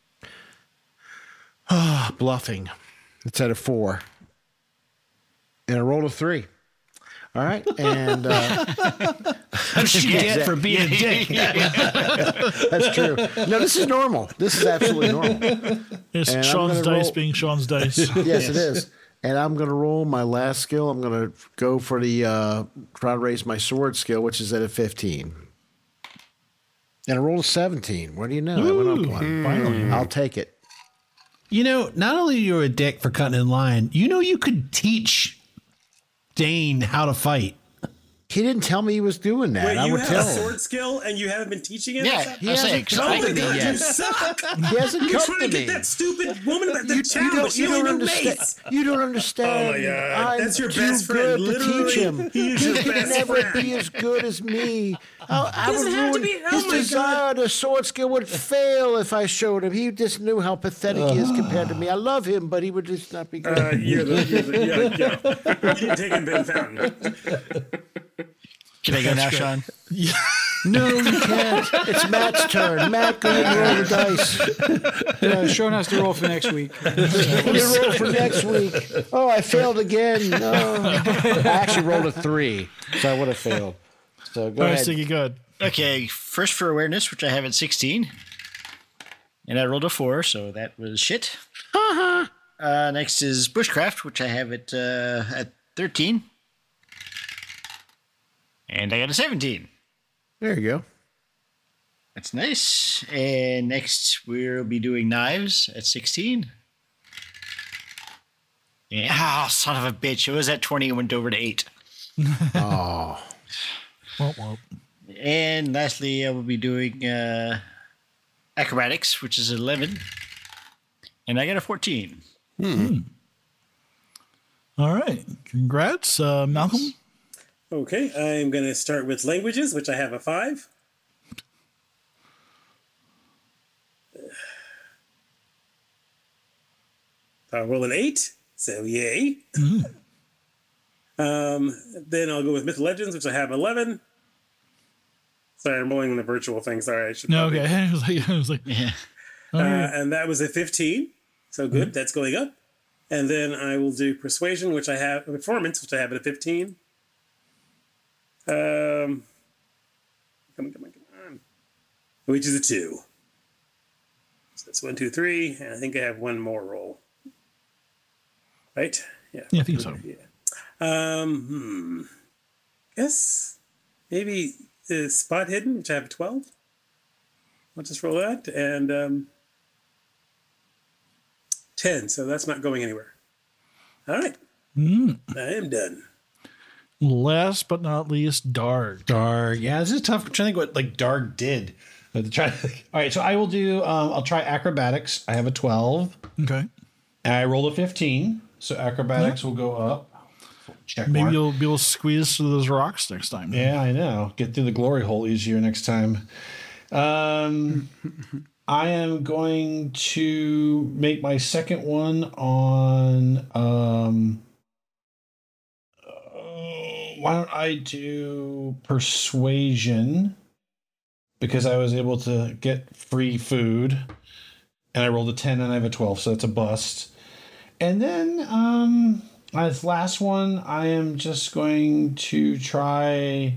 bluffing. It's at a 4. And I rolled a 3. All right, and That's what you get for being a dick. that's true. No, this is normal. This is absolutely normal. It's And I'm Sean's gonna dice roll- being Sean's dice. Yes, it is. And I'm going to roll my last skill. I'm going to go for the try to raise my sword skill, which is at a 15. And I rolled a 17. What do you know? I went up one. Finally. I'll take it. You know, not only you're a dick for cutting in line, you know you could teach Dane how to fight. He didn't tell me he was doing that. Wait, I you would have tell a him. sword skill and you haven't been teaching it? Yeah, He I'm saying, hasn't come to me You yet. suck. He hasn't You're come trying to to me. get that stupid woman about the child, but she You only don't knew understand. mace. You don't understand. Oh my God. I'm That's your too best friend. good to Literally, teach him. he is your He can best never friend. be as good as me. I would doesn't have to ruin be- oh his my desire. The sword skill would fail if I showed him. He just knew how pathetic he is compared to me. I love him, but he would just not be good. You didn't take him Ben Fountain. Can I go now, Sean? No, you can't. It's Matt's turn. Matt, go ahead and roll the dice. Yeah, Sean has to roll for next week. You roll for next week. Oh, I failed again. No. I actually rolled a 3, so I would have failed. So go All right, ahead. Sticky, good. Okay, first for awareness, which I have at 16. And I rolled a 4, so that was shit. Next is bushcraft, which I have at 13. And I got a 17. There you go. That's nice. And next we'll be doing knives at 16. Yeah, son of a bitch. It was at 20 and went over to 8. Oh. Well. And lastly, I will be doing acrobatics, which is 11. And I got a 14. All right. Congrats, Malcolm. Okay, I'm going to start with languages, which I have a 5. I'll roll an 8, so yay. Then I'll go with Myth Legends, which I have 11. Sorry, I'm rolling the virtual thing. Sorry, I should. No, probably- okay. I was like, Yeah. And that was a 15. So good, that's going up. And then I will do Persuasion, which I have, Performance, which I have at a 15. Come on. Which is a 2. So that's 1, 2, 3. And I think I have one more roll. Right? Yeah. Yeah, I think so. Yeah. Guess maybe Spot Hidden, which I have a 12. I'll just roll that. And 10. So that's not going anywhere. All right. I am done. Last but not least, Darg. Darg. Yeah, this is tough. I'm trying to think what like Darg did. All right, so I will do. I'll try acrobatics. I have a 12. Okay. And I rolled a 15, so acrobatics will go up. Check Maybe mark. you'll be able to squeeze through those rocks next time. Yeah, I know. Get through the glory hole easier next time. I am going to make my second one on. Why don't I do persuasion? Because I was able to get free food, and I rolled a 10 and I have a 12, so that's a bust. And then as last one, I am just going to try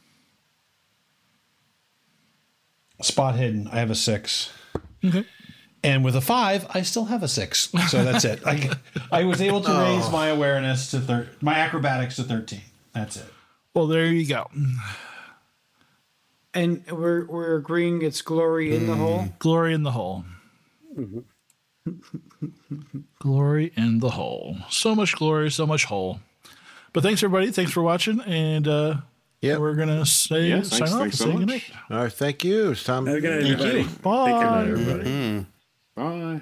spot hidden. I have a 6. Okay. And with a 5, I still have a 6. So that's it. I was able to raise my awareness to my acrobatics to 13. That's it. Well, there you go. And we're agreeing it's glory in the hole? Glory in the hole. Glory in the hole. So much glory, so much hole. But thanks, everybody. Thanks for watching. And we're going to sign off and say goodnight. All right, thank you. It's time. Have a good night, everybody. Bye. Take care, everybody. Bye.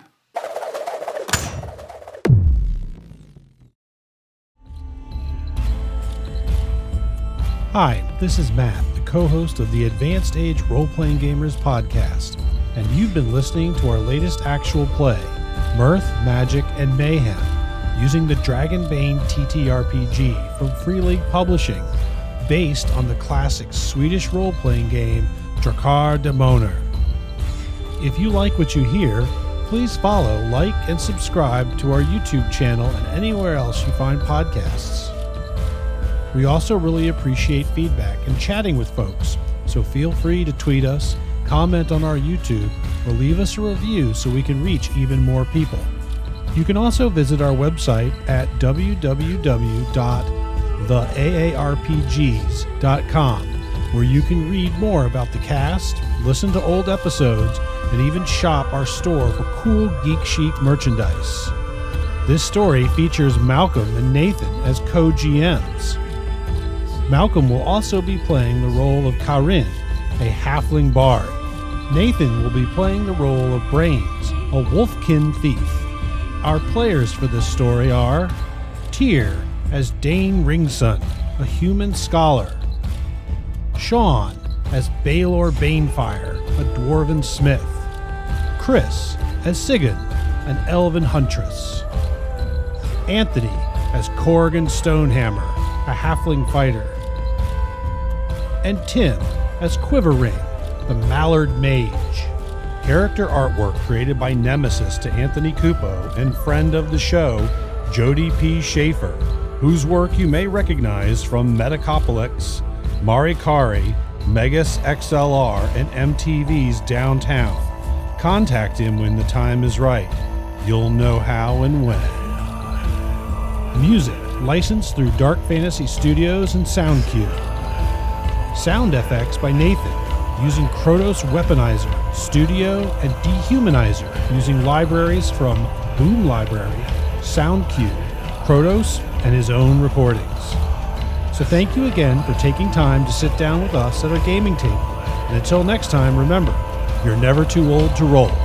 Hi, this is Matt, the co-host of the Advanced Age Role-Playing Gamers podcast, and you've been listening to our latest actual play, Mirth, Magic, and Mayhem, using the Dragonbane TTRPG from Free League Publishing, based on the classic Swedish role-playing game Drakar Demoner. If you like what you hear, please follow, like, and subscribe to our YouTube channel and anywhere else you find podcasts. We also really appreciate feedback and chatting with folks, so feel free to tweet us, comment on our YouTube, or leave us a review so we can reach even more people. You can also visit our website at www.theaarpgs.com, where you can read more about the cast, listen to old episodes, and even shop our store for cool Geek Chic merchandise. This story features Malcolm and Nathan as co-GMs. Malcolm will also be playing the role of Karin, a halfling bard. Nathan will be playing the role of Brains, a wolfkin thief. Our players for this story are Tyr as Dane Ringson, a human scholar. Sean as Baelor Banefire, a dwarven smith. Chris as Sigyn, an elven huntress. Anthony as Corrigan Stonehammer, a halfling fighter. And Tim as Quiverring, the Mallard Mage. Character artwork created by Nemesis to Anthony Cupo and friend of the show, Jody P. Schaefer, whose work you may recognize from Metacopolis, Marikari, Megas XLR, and MTV's Downtown. Contact him when the time is right. You'll know how and when. Music licensed through Dark Fantasy Studios and SoundCube. Sound effects by Nathan, using Kronos Weaponizer, Studio, and Dehumanizer, using libraries from Boom Library, SoundCube, Kronos, and his own recordings. So thank you again for taking time to sit down with us at our gaming table. And until next time, remember, you're never too old to roll.